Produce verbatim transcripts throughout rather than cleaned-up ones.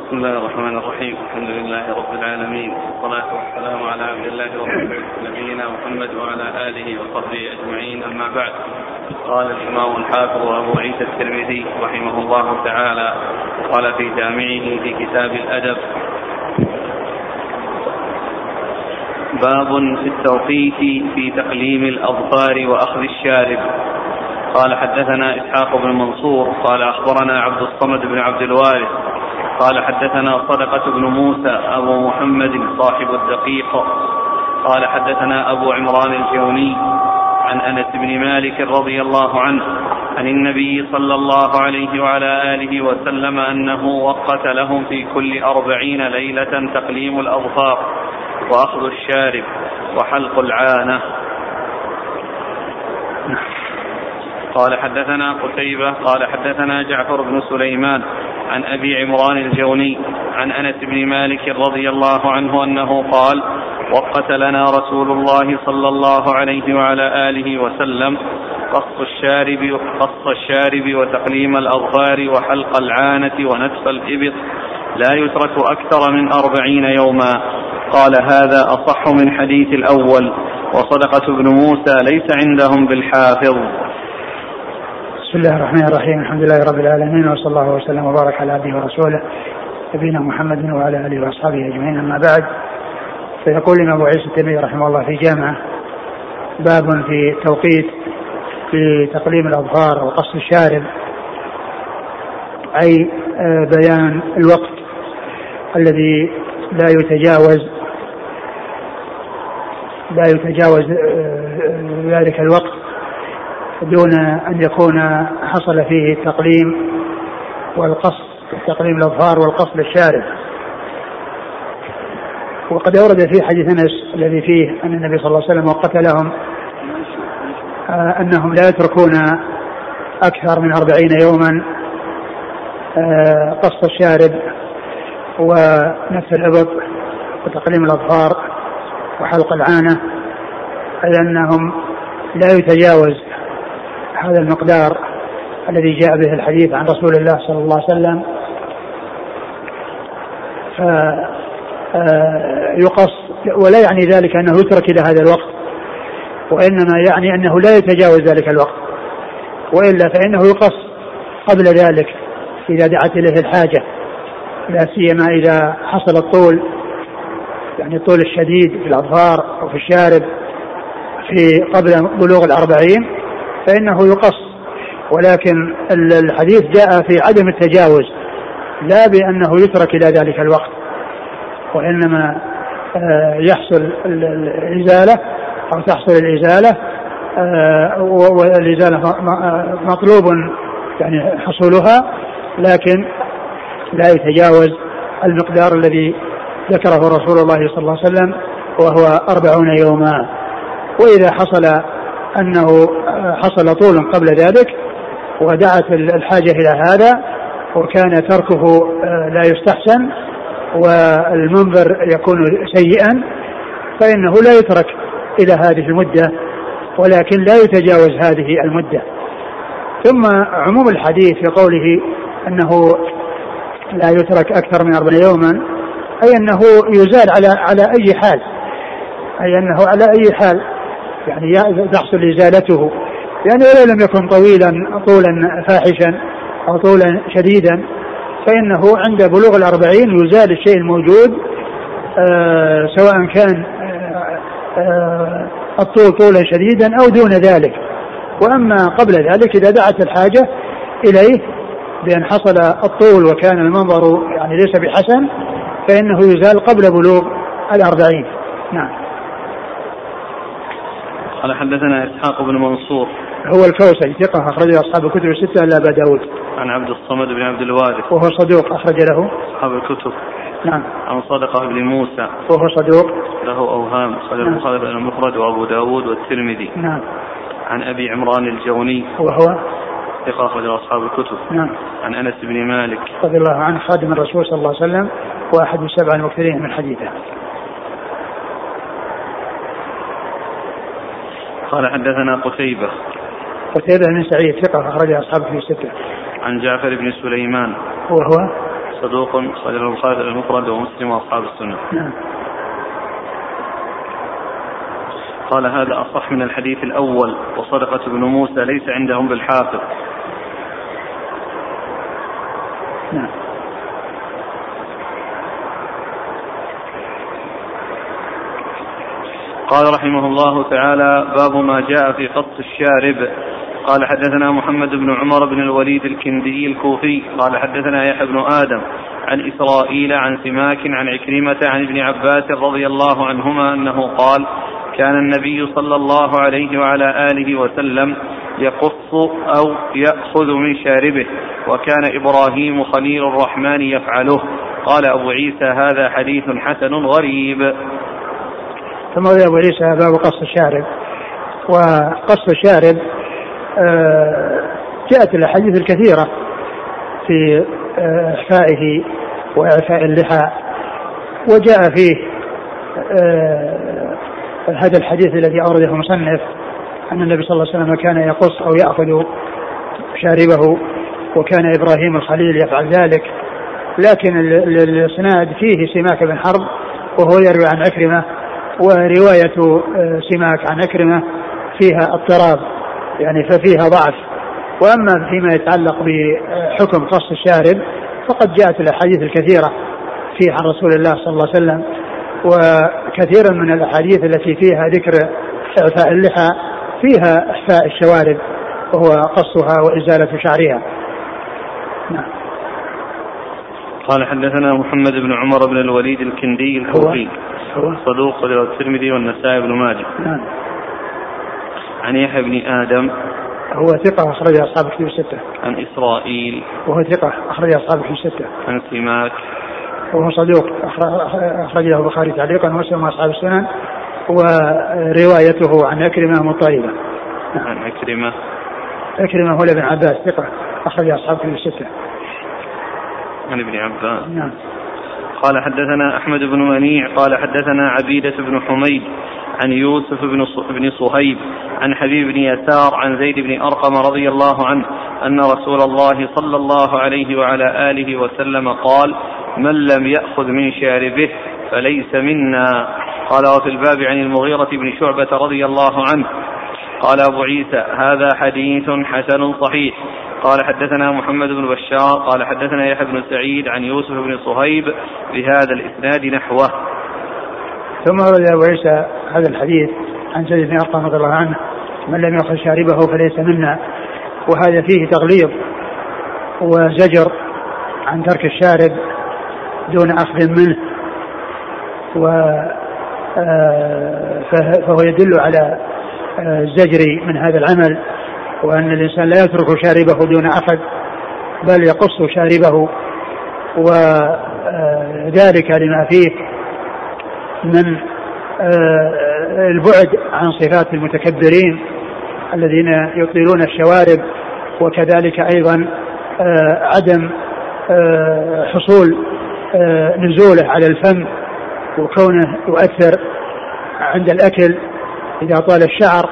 بسم الله الرحمن الرحيم. الحمد لله رب العالمين، والصلاة والسلام على عبد الله ورسوله نبينا محمد وعلى آله وصحبه أجمعين، أما بعد. قال الإمام الحافظ أبو عيسى الترمذي رحمه الله تعالى قال في جامعه في كتاب الأدب: باب في التوقيت في تقليم الأظفار وأخذ الشارب. قال حدثنا إسحاق بن منصور قال أخبرنا عبد الصمد بن عبد الوارث قال حدثنا صدقة بن موسى أبو محمد صاحب الدقيق قال حدثنا أبو عمران الجوني عن أنس بن مالك رضي الله عنه عن النبي صلى الله عليه وعلى آله وسلم أنه وقت لهم في كل أربعين ليلة تقليم الأظفار وأخذ الشارب وحلق العانة. قال حدثنا قتيبة قال حدثنا جعفر بن سليمان عن أبي عمران الجوني عن أنس بن مالك رضي الله عنه أنه قال: وقت لنا رسول الله صلى الله عليه وعلى آله وسلم قص الشارب, قص الشارب وتقليم الأظفار وحلق العانة ونتف الإبط لا يترك أكثر من أربعين يوما. قال: هذا أصح من حديث الأول، وصدقة بن موسى ليس عندهم بالحافظ. بسم الله الرحمن الرحيم. الحمد لله رب العالمين، وصلى الله وسلم وبارك على عبده ورسوله نبينا محمد وعلى آله وأصحابه أجمعين، أما بعد. فيقول الإمام أبو عيسى الترمذي رحمه الله في جامعه: باب في توقيت في تقليم الأظفار وقص الشارب، أي بيان الوقت الذي لا يتجاوز لا يتجاوز ذلك الوقت دون أن يكون حصل فيه التقليم والقص، تقليم الأظفار والقص للشارب. وقد ورد في حديث أنس الذي فيه أن النبي صلى الله عليه وسلم وقت لهم أنهم لا يتركون أكثر من أربعين يوما قص الشارب ونتف الإبط وتقليم الأظفار وحلق العانة، أي أنهم لا يتجاوز هذا المقدار الذي جاء به الحديث عن رسول الله صلى الله عليه وسلم، فيقص. ولا يعني ذلك أنه يترك إلى هذا الوقت، وإنما يعني أنه لا يتجاوز ذلك الوقت، وإلا فإنه يقص قبل ذلك إذا دعت إليه الحاجة، لا سيما إذا حصل الطول، يعني الطول الشديد في الأظفار أو في الشارب في قبل بلوغ الأربعين، فإنه يقص. ولكن الحديث جاء في عدم التجاوز، لا بأنه يترك إلى ذلك الوقت، وإنما يحصل الإزالة أو تحصل الإزالة، والإزالة مطلوب يعني حصولها، لكن لا يتجاوز المقدار الذي ذكره رسول الله صلى الله عليه وسلم وهو أربعون يوما. وإذا حصل أنه حصل طول قبل ذلك ودعت الحاجة إلى هذا وكان تركه لا يستحسن والمنظر يكون سيئا، فإنه لا يترك إلى هذه المدة، ولكن لا يتجاوز هذه المدة. ثم عموم الحديث في قوله أنه لا يترك أكثر من أربعين يوما، أي أنه يزال على على أي حال، أي أنه على أي حال يعني تحصل إزالته، يعني ولو لم يكن طويلا طولا فاحشا أو طولا شديدا، فإنه عند بلوغ الأربعين يزال الشيء الموجود، آه سواء كان آه آه الطول طولا شديدا أو دون ذلك. وأما قبل ذلك إذا دعت الحاجة إليه بأن حصل الطول وكان المنظر يعني ليس بحسن، فإنه يزال قبل بلوغ الأربعين. نعم. قال حدثنا إسحاق بن منصور هو الكوسج ثقة أخرجه أصحاب الكتب الستة إلا أبا داود. عن عبد الصمد بن عبد الوارث وهو صدوق أخرج له أصحاب الكتب. نعم. عن صدقة بن موسى وهو صدوق له أوهام، صدق البخاري بن المفرد وأبو داود والترمذي. نعم. عن أبي عمران الجوني وهو ثقة أخرج أصحاب الكتب. نعم. عن أنس بن مالك رضي الله عنه خادم الرسول صلى الله عليه وسلم وأحد السبع المكثرين من حديثه. قال حدثنا قتيبة قتيبة بن سعيد ثقة أخرج أصحابه في الستة. عن جعفر بن سليمان وهو صدوق خرج البخاري المفرد ومسلم وأصحاب السنة. نعم. قال هذا أصح من الحديث الأول، وصدقة بن موسى ليس عندهم بالحافظ. نعم. قال رحمه الله تعالى: باب ما جاء في قص الشارب. قال حدثنا محمد بن عمر بن الوليد الكندي الكوفي قال حدثنا يحيى بن آدم عن إسرائيل عن سماك عن عكرمة عن ابن عباس رضي الله عنهما أنه قال: كان النبي صلى الله عليه وعلى آله وسلم يقص أو يأخذ من شاربه، وكان إبراهيم خليل الرحمن يفعله. قال أبو عيسى: هذا حديث حسن غريب. ثم أبو عيسى باب قص الشارب. وقص الشارب جاءت الأحاديث الكثيرة في إحفائه وإعفاء اللحى، وجاء فيه هذا الحديث الذي أورده المصنف أن النبي صلى الله عليه وسلم كان يقص أو يأخذ شاربه، وكان إبراهيم الخليل يفعل ذلك. لكن الإسناد فيه سماك بن حرب وهو يروي عن عكرمة، ورواية سماك عن عكرمة فيها اضطراب يعني ففيها ضعف. وأما فيما يتعلق بحكم قص الشارب فقد جاءت الأحاديث الكثيرة فيه عن رسول الله صلى الله عليه وسلم، وكثيرا من الأحاديث التي فيها ذكر إعفاء اللحى فيها إحفاء الشوارب وهو قصها وإزالة شعرها. نعم. قال حدثنا محمد بن عمر بن الوليد الكندي الكوفي صدوق الترمذي والنسائي بن ماجه. نعم. عن يحيى بن آدم هو ثقة أخرج أصحاب الكتب الستة. عن إسرائيل وهو ثقة أخرج أصحاب الكتب الستة. عن سماك وهو صدوق أخرجه البخاري تعليقا ومسلم وأصحاب السنن، وروايته عن عكرمة مضطربة. عن عكرمة عكرمة هو ابن عباس ثقة أخرج أصحاب الكتب الستة. عن ابن عباس. نعم. قال حدثنا أحمد بن منيع قال حدثنا عبيدة بن حميد عن يوسف بن صهيب عن حبيب بن يسار عن زيد بن أرقم رضي الله عنه أن رسول الله صلى الله عليه وعلى آله وسلم قال: من لم يأخذ من شاربه فليس منا. قال: وفي الباب عن المغيرة بن شعبة رضي الله عنه. قال أبو عيسى: هذا حديث حسن صحيح. قال حدثنا محمد بن بشار قال حدثنا يحيى بن سعيد عن يوسف بن صهيب بهذا الإسناد نحوه. ثم ورد أبو عيسى هذا الحديث عن زيد بن أرقم رضي الله عنه: من لم يأخذ شاربه فليس منا. وهذا فيه تغليظ وزجر عن ترك الشارب دون أخذ منه، فهو يدل على الزجر من هذا العمل، وأن الإنسان لا يترك شاربه دون أخذ بل يقص شاربه، وذلك لما فيه من البعد عن صفات المتكبرين الذين يطيلون الشوارب، وكذلك أيضا عدم حصول نزوله على الفم وكونه يؤثر عند الأكل إذا طال الشعر.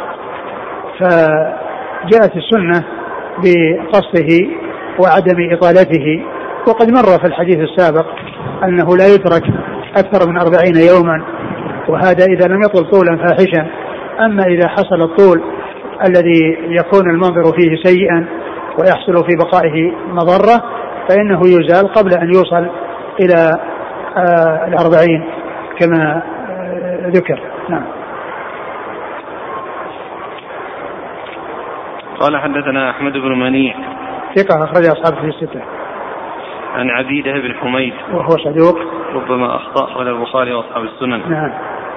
فجاءت السنة بقصه وعدم إطالته، وقد مر في الحديث السابق أنه لا يترك أكثر من أربعين يوما، وهذا إذا لم يطل طولا فاحشا. أما إذا حصل الطول الذي يكون المنظر فيه سيئا ويحصل في بقائه مضرة فإنه يزال قبل أن يوصل إلى آه الأربعين كما آه ذكر. نعم. قال حدثنا أحمد بن منيع ثقة أخرج أصحابه في الستة. عن عبيدة بن حميد وهو صدوق ربما أخطأ ولا البخاري وأصحاب السنن. نعم.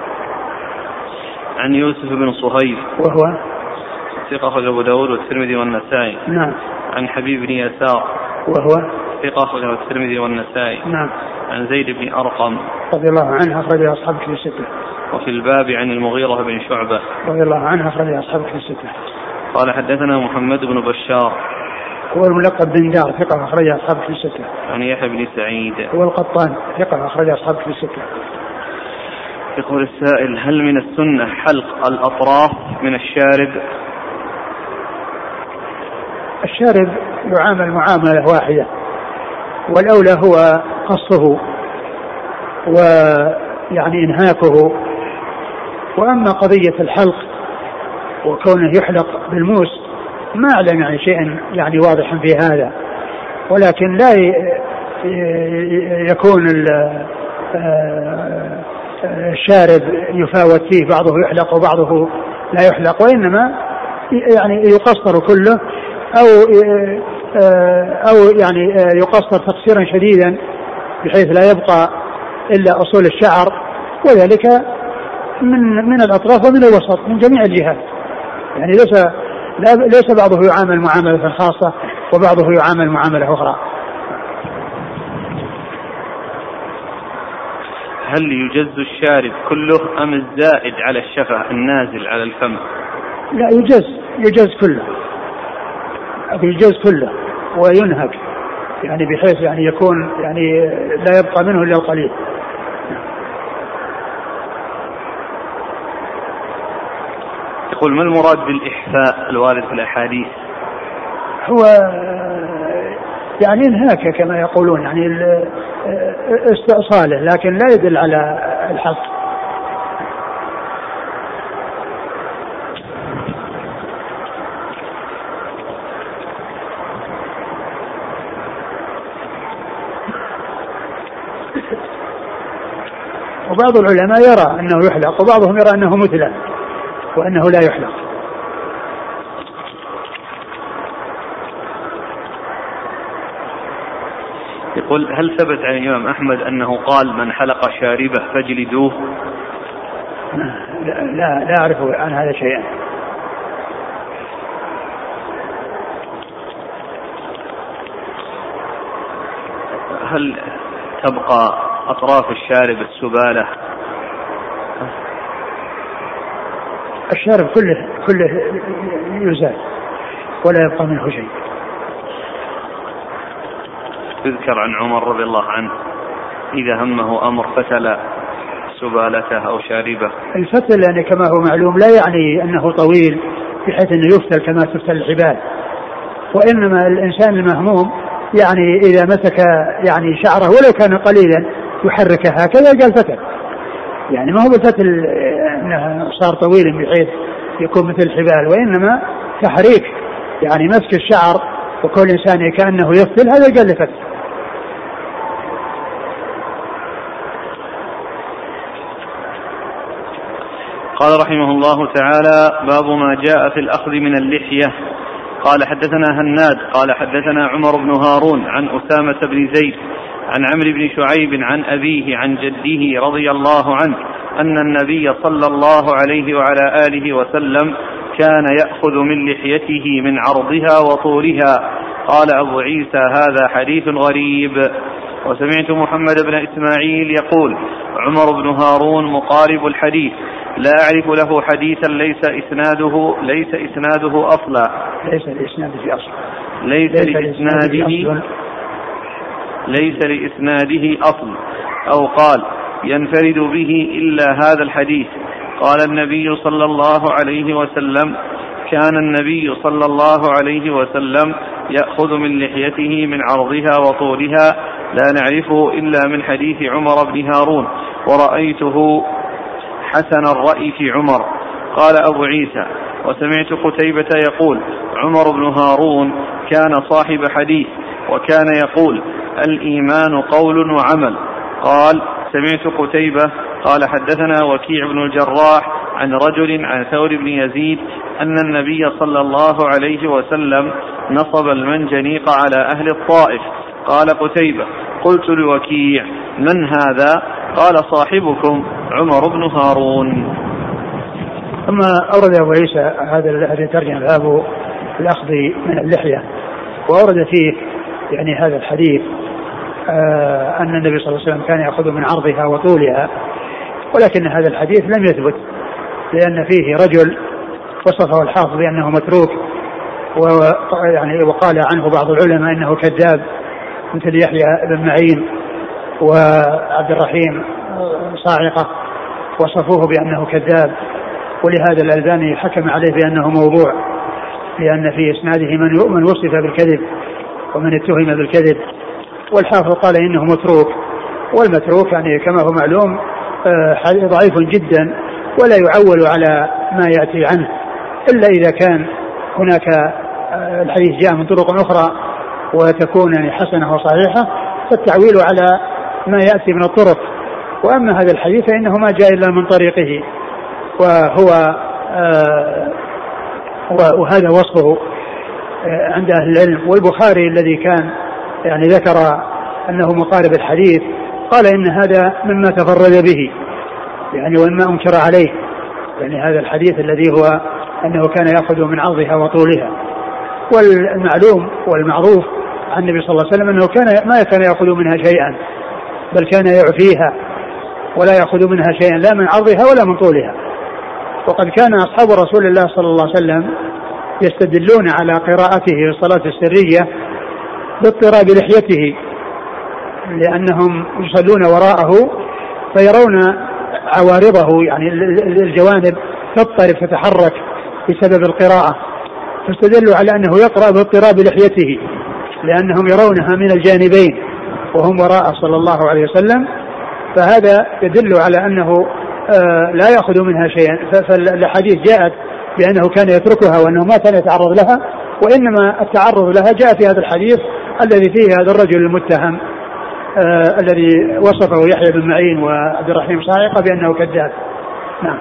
عن يوسف بن صهيب وهو ثقة أخرج أبو داود والترمذي والنسائي. نعم. عن حبيب بن يسار وهو ثقة أخرج الترمذي والنسائي. نعم. عن زيد بن أرقم رضي الله عنه أخرج أصحابه في الستة. وفي الباب عن المغيرة بن شعبة رضي الله عنه أخرج أصحابه في الستة. قال حدثنا محمد بن بشار هو الملقب بن دار ثقة أخرج أصحابه في الستة. عن يحيى بن سعيد هو القطان ثقة أخرج أصحابه في الستة. يقول السائل: هل من السنة حلق الأطراف من الشارب؟ الشارب يعامل معاملة واحدة، والأولى هو قصه ويعني إنهاكه. وأما قضية الحلق وكونه يحلق بالموس ما أعلم يعني شيء يعني واضحا في هذا، ولكن لا يكون الشارب يفاوت فيه، بعضه يحلق وبعضه لا يحلق، وإنما يعني يقصر كله أو أو يعني يقصر تقصيرا شديدا بحيث لا يبقى إلا أصول الشعر، وذلك من من الأطراف ومن الوسط من جميع الجهات. يعني ليس ليس بعضه يعامل معاملة خاصة وبعضه يعامل معاملة أخرى. هل يجز الشارب كله أم الزائد على الشفة النازل على الفم؟ لا، يجز يجز كله يجز كله وينهك، يعني بحيث يعني يكون يعني لا يبقى منه إلا القليل. يقول ما المراد بالإحفاء الوارد في الأحاديث؟ هو يعني انهاك كما يقولون، يعني استئصاله، لكن لا يدل على الحلق. وبعض العلماء يرى أنه يحلق وبعضهم يرى أنه مثله وأنه لا يحلق. يقول هل ثبت عن الإمام أحمد أنه قال من حلق شاربه فاجلدوه؟ لا لا, لا أعرف عن هذا شيئا. هل تبقى أطراف الشارب السبالة؟ الشارب كله كله يزال ولا يبقى منه شيء. يذكر عن عمر رضي الله عنه إذا همه أمر فتل سبالته أو شاربه. الفتل يعني كما هو معلوم لا يعني أنه طويل بحيث أنه يفتل كما تفتل الحبال، وإنما الإنسان المهموم يعني إذا مسك يعني شعره ولو كان قليلا يحركه هكذا قال فتل، يعني ما هو بالفتل أنه صار طويل بحيث يكون مثل الحبال، وإنما تحريك يعني مسك الشعر وكل إنسان كأنه يفتل، هذا قال فتل. قال رحمه الله تعالى باب ما جاء في الأخذ من اللحية. قال حدثنا هناد قال حدثنا عمر بن هارون عن أسامة بن زيد عن عمرو بن شعيب عن أبيه عن جده رضي الله عنه أن النبي صلى الله عليه وعلى آله وسلم كان يأخذ من لحيته من عرضها وطولها. قال أبو عيسى هذا حديث غريب. وسمعت محمد بن إسماعيل يقول عمر بن هارون مقارب الحديث لا أعرف له حديثا ليس إسناده ليس إسناده أصلا ليس لإسناده أصلا ليس لإسناده ليس لإسناده أصل أو قال ينفرد به إلا هذا الحديث. قال النبي صلى الله عليه وسلم كان النبي صلى الله عليه وسلم يأخذ من لحيته من عرضها وطولها لا نعرفه إلا من حديث عمر بن هارون ورأيته حسن الرأي في عمر. قال أبو عيسى وسمعت قتيبة يقول عمر بن هارون كان صاحب حديث وكان يقول الإيمان قول وعمل. قال سمعت قتيبة قال حدثنا وكيع بن الجراح عن رجل عن ثور بن يزيد أن النبي صلى الله عليه وسلم نصب المنجنيق على أهل الطائف. قال قتيبة قلت لوكيع من هذا؟ قال صاحبكم عمر بن هارون. ثم أورد أبو عيسى هذا الذي ترجم باب الأخذ من اللحية، وأورد فيه يعني هذا الحديث آه أن النبي صلى الله عليه وسلم كان يأخذ من عرضها وطولها، ولكن هذا الحديث لم يثبت لأن فيه رجل وصفه الحافظ بأنه متروك، ويعني وقال عنه بعض العلماء أنه كذاب مثل يحيى بن معين وعبد الرحيم صاعقة وصفوه بأنه كذاب، ولهذا الألباني حكم عليه بأنه موضوع لأن في إسناده من من وصف بالكذب ومن اتهم بالكذب. والحافظ قال إنه متروك، والمتروك يعني كما هو معلوم ضعيف جدا ولا يعول على ما يأتي عنه إلا إذا كان هناك الحديث جاء من طرق أخرى وتكون يعني حسنة وصحيحة، فالتعويل على ما يأتي من الطرق. وأما هذا الحديث فإنه ما جاء إلا من طريقه، وهو آه وهذا وصفه عند أهل العلم. والبخاري الذي كان يعني ذكر أنه مقارب الحديث قال إن هذا مما تفرد به يعني وإما أنكر عليه، يعني هذا الحديث الذي هو أنه كان يأخذ من عرضها وطولها. والمعلوم والمعروف عن النبي صلى الله عليه وسلم أنه كان ما كان يأخذ منها شيئا، بل كان يعفيها ولا يأخذ منها شيئا لا من عرضها ولا من طولها. وقد كان أصحاب رسول الله صلى الله عليه وسلم يستدلون على قراءته في الصلاة السرية باضطراب لحيته، لأنهم يصلون وراءه فيرون عوارضه يعني الجوانب تضطرب تتحرك بسبب القراءة، فاستدلوا على أنه يقرأ باضطراب لحيته لأنهم يرونها من الجانبين وهم وراءه صلى الله عليه وسلم. فهذا يدل على أنه آه لا يأخذ منها شيئا. فالحديث جاءت بأنه كان يتركها وأنه ما كان يتعرض لها، وإنما التعرض لها جاء في هذا الحديث الذي فيه هذا الرجل المتهم آه الذي وصفه يحيى بن معين وعبد الرحيم صاعقة بأنه كذاب. نعم.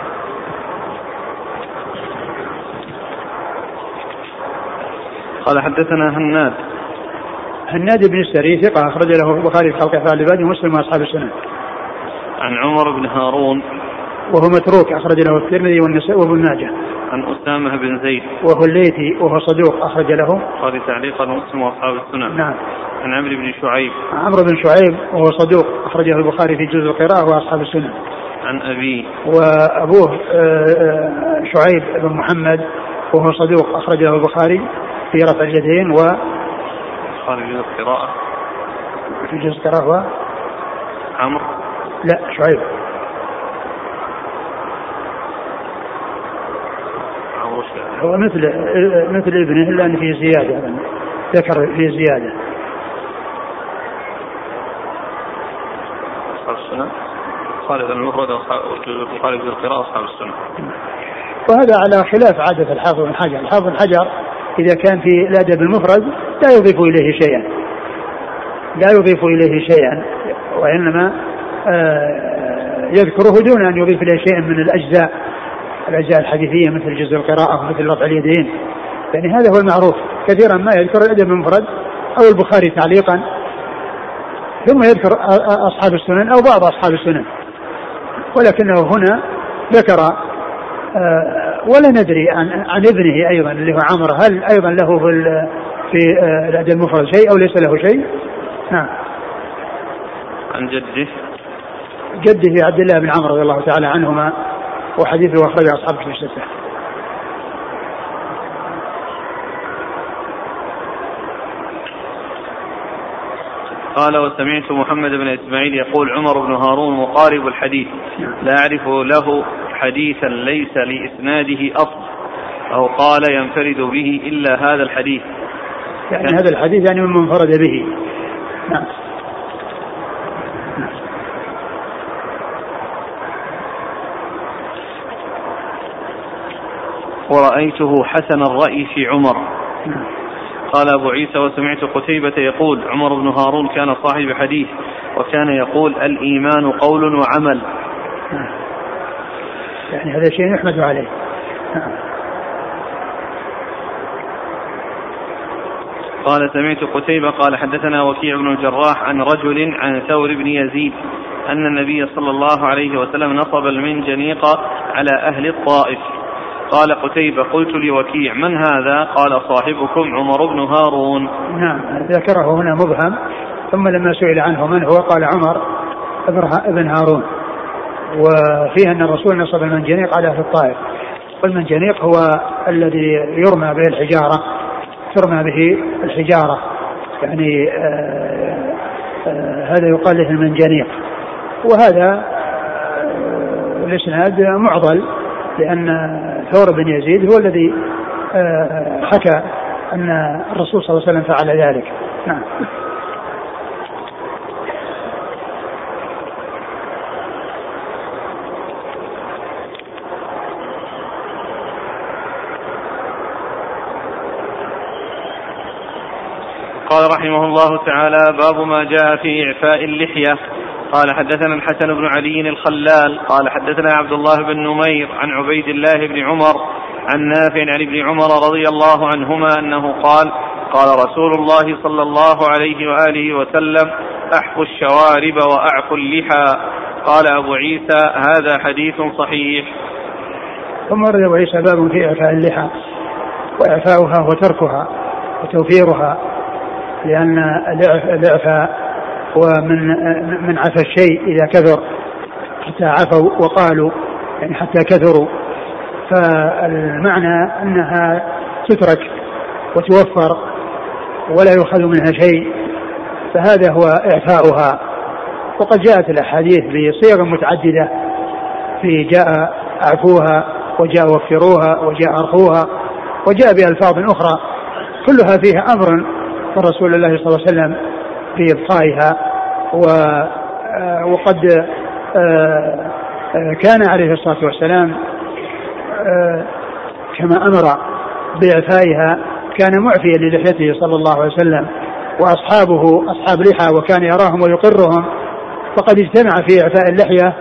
قال حدثنا هناد هناد بن السري ثقة أخرج له البخاري في خلق أفعال العباد ومسلم وأصحاب السنن. عن عمر بن هارون وهو متروك أخرج له الترمذي والنسائي وابن ماجه. عن أسامة بن زيد وهو الليثي وهو صدوق أخرج له البخاري تعليقا ومسلم وأصحاب السنن. نعم. عن عمرو بن شعيب عمرو بن شعيب وهو صدوق أخرجه البخاري في جزء القراءة وأصحاب السنن. عن أبيه وأبوه شعيب بن محمد وهو صدوق أخرجه البخاري في رفع اليدين و قال في جزء القراءة في جزء القراءة عمرو لا شعيب هو مثل مثل ابنه إلا أن فيه زيادة يعني ذكر فيه زيادة. أصحاب السنة خالد المفرد وخالد في القراءة أصحاب السنة. وهذا على خلاف عادة الحافظ بن حجر. الحافظ بن حجر إذا كان في الأدب المفرد لا يضيف إليه شيئا لا يضيف إليه شيئا وإنما يذكره دون أن يضيف إليه شيئا من الأجزاء الأجزاء الحديثية مثل جزء القراءة ومثل رفع اليدين. يعني هذا هو المعروف كثيرا ما يذكر الأدب المفرد أو البخاري تعليقا ثم يذكر أصحاب السنن أو بعض أصحاب السنن، ولكنه هنا ذكر ولا ندري عن, عن ابنه أيضا اللي هو عمرو هل أيضا له في, في الأدب المفرد شيء أو ليس له شيء. نعم. عن جده جده عبد الله بن عمرو رضي الله تعالى عنهما وحديثه أخرج أصحاب في الستة. قال وسمعت محمد بن إسماعيل يقول عمر بن هارون مقارب الحديث لا أعرف له حديثا ليس لإسناده أصل أو قال ينفرد به إلا هذا الحديث يعني هذا الحديث يعني من منفرد به. نعم. ورأيته حسن الرأي في عمر. قال أبو عيسى وسمعت قتيبة يقول عمر بن هارون كان صاحب حديث وكان يقول الإيمان قول وعمل. يعني هذا شيء يحمد عليه. قال سمعت قتيبة قال حدثنا وكيع بن الجراح عن رجل عن ثور بن يزيد أن النبي صلى الله عليه وسلم نصب المنجنيق على أهل الطائف. قال قتيبة قلت لوكيع من هذا؟ قال صاحبكم عمر بن هارون. نعم ذكره هنا مبهم ثم لما سئل عنه من هو قال عمر ابن هارون. وفيه أن الرسول نصب المنجنيق على أهل الطائف، والمنجنيق هو الذي يرمى به الحجارة ترمى به الحجارة يعني آآ آآ هذا يقال له المنجنيق. وهذا الإسناد معضل لأن ثور بن يزيد هو الذي حكى أن الرسول صلى الله عليه وسلم فعل ذلك. نعم. قال رحمه الله تعالى: باب ما جاء في إعفاء اللحية. قال حدثنا الحسن بن علي الخلال قال حدثنا عبد الله بن نمير عن عبيد الله بن عمر عن نافع عن ابن عمر رضي الله عنهما أنه قال: قال رسول الله صلى الله عليه وآله وسلم: أحفوا الشوارب وأعفوا اللحى. قال أبو عيسى: هذا حديث صحيح. ثم ورد أبو عيسى باب في إعفاء اللحى، وإعفاؤها وتركها وتوفيرها، لأن الإعفاء هو من من عفى الشيء إذا كثر، حتى عفوا وقالوا يعني حتى كثروا، فالمعنى أنها تترك وتوفر ولا يؤخذ منها شيء، فهذا هو إعفاؤها. وقد جاءت الأحاديث بصيغ متعددة، في جاء أعفوها وجاء وفروها وجاء أرخوها وجاء بألفاظ أخرى كلها فيها أمر من رسول الله صلى الله عليه وسلم في إبقائها. وقد كان عليه الصلاة والسلام كما أمر بإعفائها كان معفيا للحيته صلى الله عليه وسلم، وأصحابه أصحاب لحى وكان يراهم ويقرهم، فقد اجتمع في إعفاء اللحية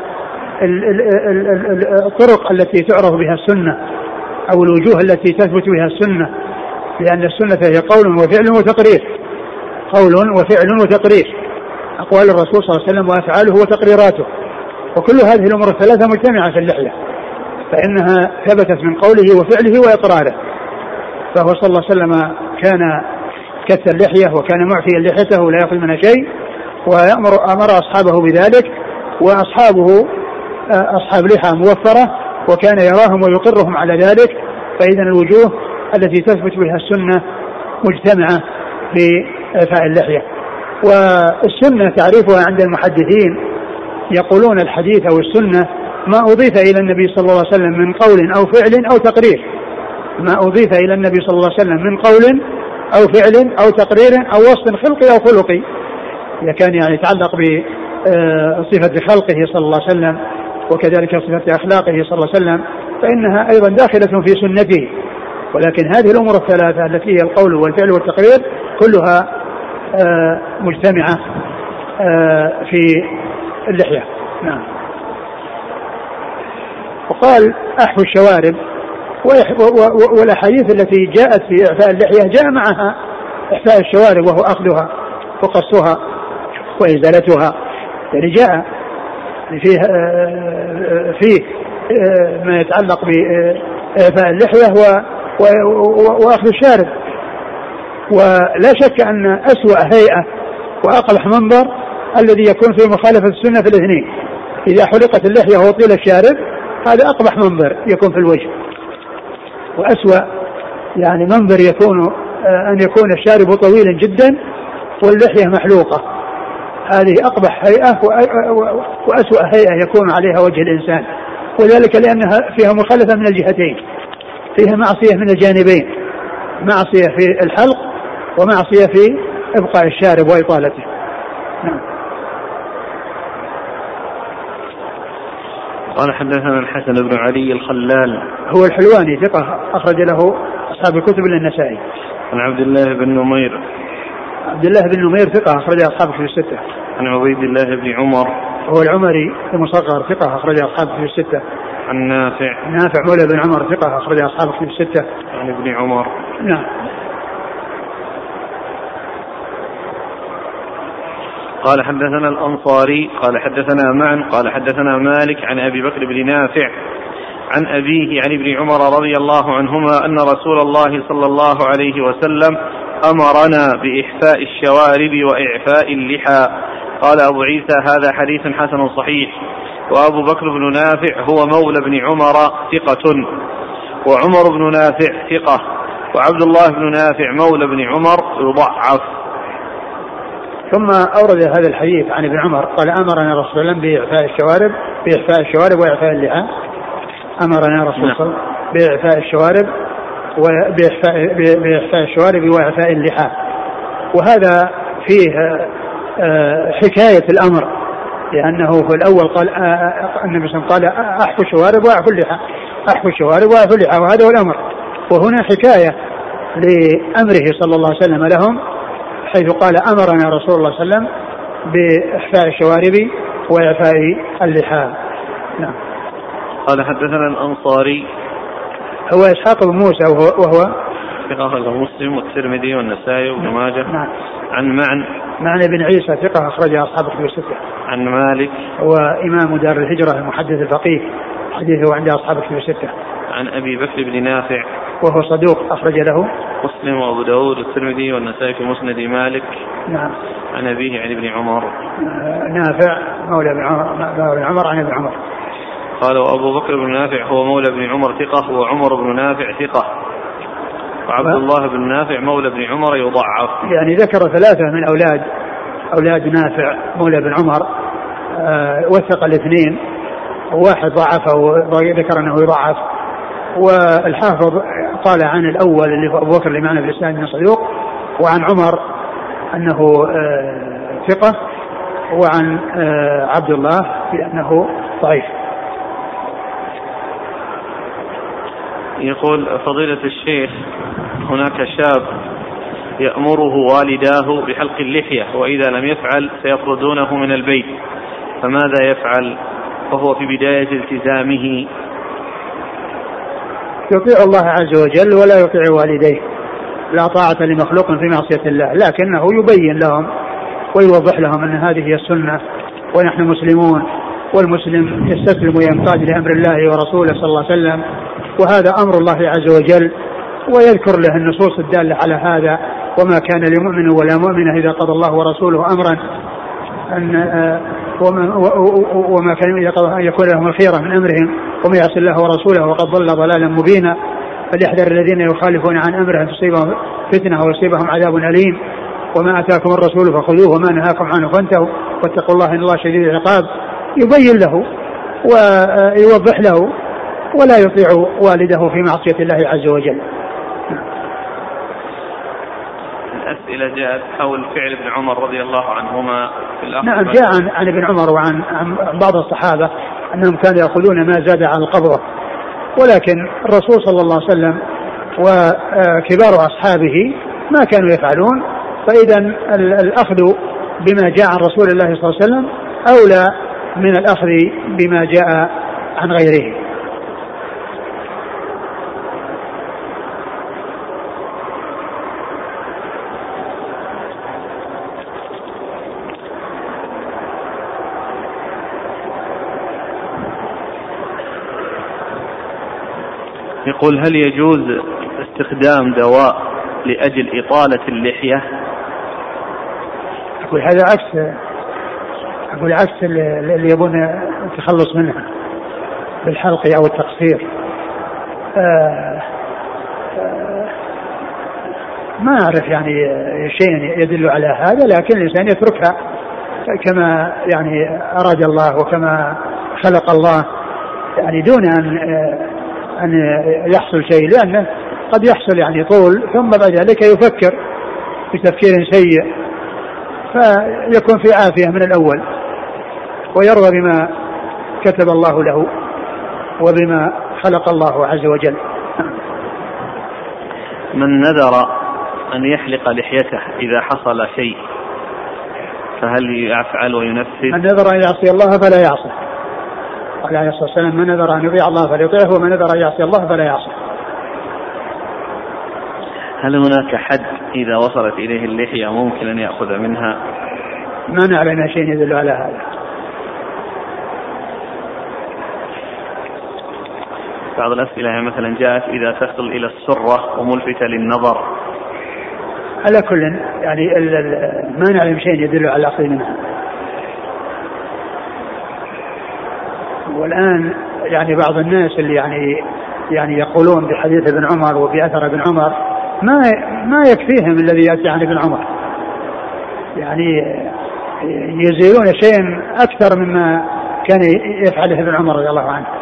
الطرق التي تعرف بها السنة أو الوجوه التي تثبت بها السنة، لأن السنة هي قول وفعل وتقرير، قول وفعل وتقرير، أقوال الرسول صلى الله عليه وسلم وأفعاله وتقريراته، وكل هذه الأمور الثلاثة مجتمعة في اللحية، فإنها ثبتت من قوله وفعله وإقراره. فهو صلى الله عليه وسلم كان كث اللحية وكان معفيا لحيته لا يأخذ منها شيء، ويأمر أمر أصحابه بذلك، وأصحابه أصحاب لحى موفرة وكان يراهم ويقرهم على ذلك. فإذا الوجوه التي تثبت بها السنة مجتمعة في إعفاء اللحية. والسنة تعريفها عند المحدثين يقولون الحديث أو السنة ما أضيف إلى النبي صلى الله عليه وسلم من قول أو فعل أو تقرير، ما أضيف إلى النبي صلى الله عليه وسلم من قول أو فعل أو تقرير أو وصف خلقي أو خلقي، إذا كان يعني يتعلق بصفة خلقه صلى الله عليه وسلم وكذلك صفة أخلاقه صلى الله عليه وسلم فإنها أيضا داخلة في سنته. ولكن هذه الأمور الثلاثة التي هي القول والفعل والتقرير كلها مجتمعة في اللحية. نعم. وقال: أحفوا الشوارب، والأحاديث التي جاءت في إعفاء اللحية جاء معها إحفاء الشوارب وهو أخذها وقصها وإزالتها، يعني جاء فيه, فيه ما يتعلق بإعفاء اللحية وأخذ الشارب. ولا شك أن أسوأ هيئة وأقبح منظر الذي يكون في مخالفة السنة في الاثنين، إذا حلقت اللحية وطيل الشارب هذا أقبح منظر يكون في الوجه، وأسوأ يعني منظر يكون أن يكون الشارب طويلا جدا واللحية محلوقة، هذه أقبح هيئة وأسوأ هيئة يكون عليها وجه الإنسان، وذلك لأنها فيها مخالفة من الجهتين، فيها معصية من الجانبين، معصية في الحلق ومعصية في إبقاء الشارب وإطالته. نعم. قال حدثنا الحسن بن علي الخلال هو الحلواني ثقة أخرج له أصحاب الكتب إلا النسائي. عن عبد الله بن نمير عبد الله بن نمير ثقة أخرج أصحاب الكتب الستة. عن عبيد الله بن عمر هو العمري المصغر ثقة أخرج أصحاب الكتب الستة. عن نافع نافع مولى بن عمر ثقة أخرج أصحاب الكتب الستة. عن ابن عمر. نعم. قال حدثنا الأنصاري قال حدثنا معن قال حدثنا مالك عن أبي بكر بن نافع عن أبيه عن ابن عمر رضي الله عنهما أن رسول الله صلى الله عليه وسلم أمرنا بإحفاء الشوارب وإعفاء اللحى. قال أبو عيسى: هذا حديث حسن صحيح. وأبو بكر بن نافع هو مولى بن عمر ثقة، وعمر بن نافع ثقة، وعبد الله بن نافع مولى بن عمر يضعف. ثم أورد هذا الحديث عن ابن عمر قال: أمرنا رسول الله بإعفاء الشوارب بإعفاء الشوارب وإعفاء اللحى. أمرنا رسول الله بإعفاء الشوارب وبإعفاء بإعفاء الشوارب وإعفاء اللحى. وهذا فيه حكاية الأمر، لأنه في الأول قال النبي صلى الله عليه وسلم قال: أحفوا الشوارب وأعفوا اللحى، أحفوا الشوارب وأعفوا اللحى، وهذا هو الأمر. وهنا حكاية لأمره صلى الله عليه وسلم لهم حيث قال أمرنا رسول الله صلى الله عليه وسلم بإحفاء الشوارب وإعفاء اللحى. نعم. قال حدثنا الأنصاري هو إسحاق بن موسى وهو, وهو ثقة أخرجه مسلم والترمذي والنسائي وابن ماجه. نعم. عن معن معن بن عيسى ثقة أخرجه أصحاب الكتب الستة. عن مالك هو إمام دار الهجرة المحدث الفقيه حديثه عند أصحاب الكتب الستة. عن أبي بكر بن نافع وهو صدوق أخرج له مسلم وأبو داود والترمذي والنسائي في مسند مالك. نعم. عن أبيه عن ابن عمر نافع مولى بن عمر عن ابن عمر. قال وأبو بكر بن نافع هو مولى بن عمر ثقة وعمر بن نافع ثقة وعبد الله بن نافع مولى بن عمر يضعف. يعني ذكر ثلاثة من أولاد أولاد نافع مولى بن عمر أه وثق الاثنين واحد ضعفه وذكر أنه يضعف. والحافظ قال عن الأول اللي هو أبو بكر اللي معنا في الإسلام من صدوق وعن عمر أنه أه ثقة وعن أه عبد الله بأنه ضعيف. يقول فضيلة الشيخ هناك شاب يأمره والداه بحلق اللحية وإذا لم يفعل سيطردونه من البيت فماذا يفعل وهو في بداية التزامه؟ يطيع الله عز وجل ولا يطيع والديه، لا طاعة لمخلوق في معصية الله، لكنه يبين لهم ويوضح لهم أن هذه هي السنة ونحن مسلمون والمسلم يستسلم وينقاد لأمر الله ورسوله صلى الله عليه وسلم وهذا أمر الله عز وجل، ويذكر له النصوص الدالة على هذا وما كان لمؤمن ولا مؤمنة إذا قضى الله ورسوله أمرا أن وما كان إذا قضى أن يكون لهم الخيرة من أمرهم وما يعصي الله ورسوله وقد ضل ضلالا مبينا فليحذر الذين يخالفون عن أمره أن تصيبهم فتنة ويصيبهم عذاب أليم وما أتاكم الرسول فخذوه وما نهاكم عنه فانتهوا واتقوا الله إن الله شديد العقاب. يبين له ويوضح له ولا يطيع والده في معصية الله عز وجل. الأسئلة جاءت حول فعل ابن عمر رضي الله عنهما في الأخذ. نعم جاء عن, عن ابن عمر وعن عن بعض الصحابة أنهم كانوا يأخذون ما زاد عن القبضة، ولكن الرسول صلى الله عليه وسلم وكبار أصحابه ما كانوا يفعلون، فإذا الأخذ بما جاء عن رسول الله صلى الله عليه وسلم أولى من الأخذ بما جاء عن غيره. يقول هل يجوز استخدام دواء لأجل إطالة اللحية؟ أقول هذا عكس أقول عكس اللي يبون التخلص منها بالحلق أو التقصير. آآ آآ ما أعرف يعني شيء يدل على هذا، لكن الإنسان يتركها كما يعني أراد الله وكما خلق الله، يعني دون أن أن يحصل شيء، لأنه قد يحصل يعني طول ثم بعد ذلك يفكر بتفكير سيء فيكون في عافية من الأول ويرضى بما كتب الله له وبما خلق الله عز وجل. من نذر أن يحلق لحيته إذا حصل شيء فهل يفعل وينفذ؟ من نذر أن يعصي الله فلا يعصي، قال عليه الصلاة والسلام من نذر أن يطيع الله فليطيعه ومن نذر أن يعصي الله فلا يعصي. هل هناك حد إذا وصلت إليه اللحية ممكن أن يأخذ منها؟ ما نعلم شيء يدل على هذا. بعض الأسئلة مثلا جاءت إذا تصل إلى السرة وملفتة للنظر. على كل يعني ما نعلم شيء يدل على الأخذ منها. والآن يعني بعض الناس اللي يعني يعني يقولون بحديث ابن عمر وبأثر ابن عمر ما ما يكفيهم الذي يأتي عن ابن عمر، يعني يزيلون شيء أكثر مما كان يفعله ابن عمر رضي الله عنه.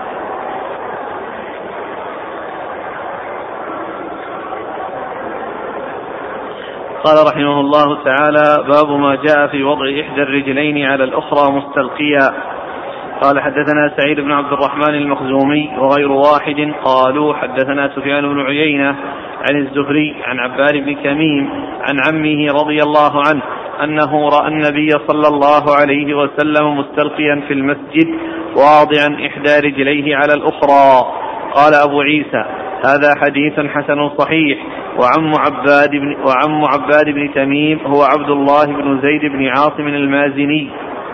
قال رحمه الله تعالى: باب ما جاء في وضع إحدى الرجلين على الأخرى مستلقيا. قال حدثنا سعيد بن عبد الرحمن المخزومي وغير واحد قالوا حدثنا سفيان بن عيينة عن الزهري عن عباد بن تميم عن عمه رضي الله عنه أنه رأى النبي صلى الله عليه وسلم مستلقيا في المسجد واضعا إحدى رجليه على الأخرى. قال أبو عيسى هذا حديث حسن صحيح. وعم عباد بن, وعم عباد بن تميم هو عبد الله بن زيد بن عاصم المازني.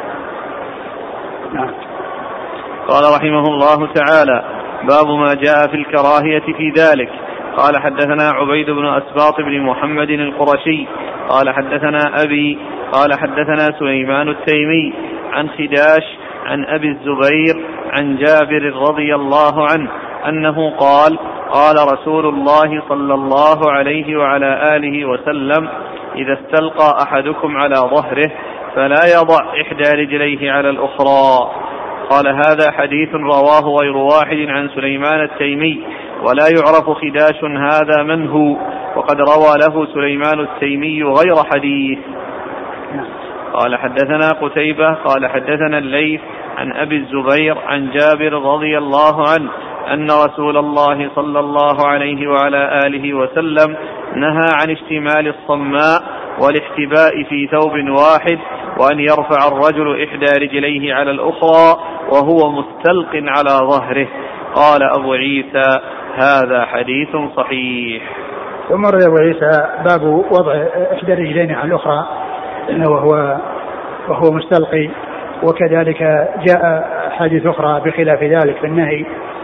قال رحمه الله تعالى باب ما جاء في الكراهية في ذلك. قال حدثنا عبيد بن أسباط بن محمد القرشي قال حدثنا أبي قال حدثنا سليمان التيمي عن خداش عن أبي الزبير عن جابر رضي الله عنه أنه قال قال رسول الله صلى الله عليه وعلى آله وسلم إذا استلقى أحدكم على ظهره فلا يضع إحدى رجليه على الأخرى. قال هذا حديث رواه غير واحد عن سليمان التيمي ولا يعرف خداش هذا من هو، وقد روى له سليمان التيمي غير حديث. قال حدثنا قتيبة قال حدثنا الليث عن أبي الزبير عن جابر رضي الله عنه أن رسول الله صلى الله عليه وعلى آله وسلم نهى عن اشتمال الصماء والاحتباء في ثوب واحد، وأن يرفع الرجل إحدى رجليه على الأخرى وهو مستلق على ظهره. قال أبو عيسى هذا حديث صحيح. ثم روى أبو عيسى باب وضع إحدى رجلين على الأخرى وهو, وهو مستلقي، وكذلك جاء حديث أخرى بخلاف ذلك في النهي.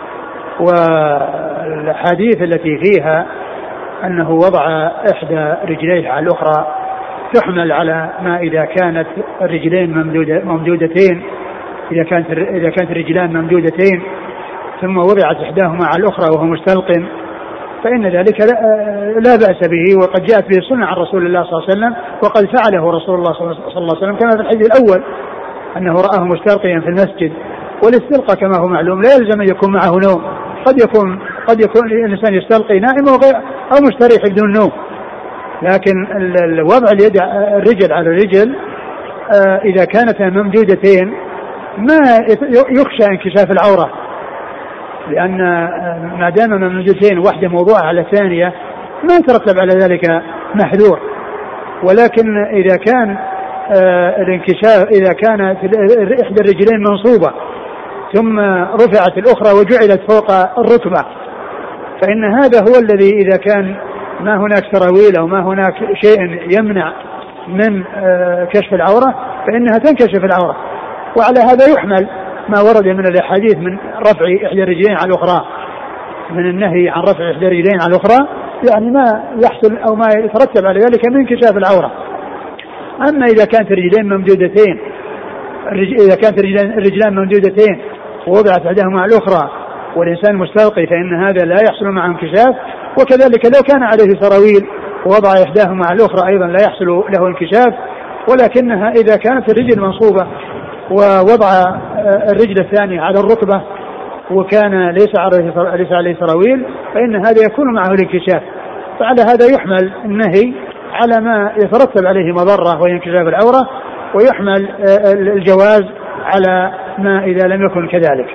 والحديث التي فيها أنه وضع إحدى رجليه على الأخرى تحمل على ما إذا كانت الرجلين ممدودتين، إذا كانت إذا كانت الرجلان ممدودتين ثم وضعت إحداهما على الأخرى وهو مستلق فإن ذلك لا بأس به، وقد جاءت به السنة عن رسول الله صلى الله عليه وسلم، وقد فعله رسول الله صلى الله عليه وسلم كما في الحديث الأول أنه رآه مستلقيا في المسجد. والاستلقاء كما هو معلوم لا يلزم أن يكون معه نوم، قد يكون قد يكون الإنسان يستلقي نائم أو مستريح بدون نوم، لكن وضع اليد الرجل على الرجل إذا كانت ممدودتين ما يخشى انكشاف العورة، لأن ما دام ممدودتين واحدة موضوعة على الثانية ما يترتب على ذلك محذور. ولكن إذا كان الانكشاف إذا كانت إحدى الرجلين منصوبة ثم رفعت الأخرى وجعلت فوق الركبة فإن هذا هو الذي إذا كان ما هناك سراويل أو ما هناك شيء يمنع من كشف العورة فإنها تنكشف العورة. وعلى هذا يحمل ما ورد من الأحاديث من رفع إحدى الرجلين على الأخرى، من النهي عن رفع إحدى الرجلين على الأخرى، يعني ما يحصل أو ما يترتب على ذلك من انكشاف العورة. أما إذا كانت الرجلين ممدودتين إذا كانت الرجلان ممدودتين ووضعت إحداهما على الأخرى والإنسان مستلقي فإن هذا لا يحصل معه انكشاف. وكذلك لو كان عليه سراويل ووضع إحداهما على الأخرى أيضا لا يحصل له انكشاف، ولكنها إذا كانت الرجل منصوبة ووضع الرجل الثانية على الركبة وكان ليس عليه سراويل فإن هذا يكون معه الانكشاف. فعلى هذا يحمل النهي على ما يترتب عليه مضرة وهي انكشاف العورة، ويحمل الجواز على ما إذا لم يكن كذلك.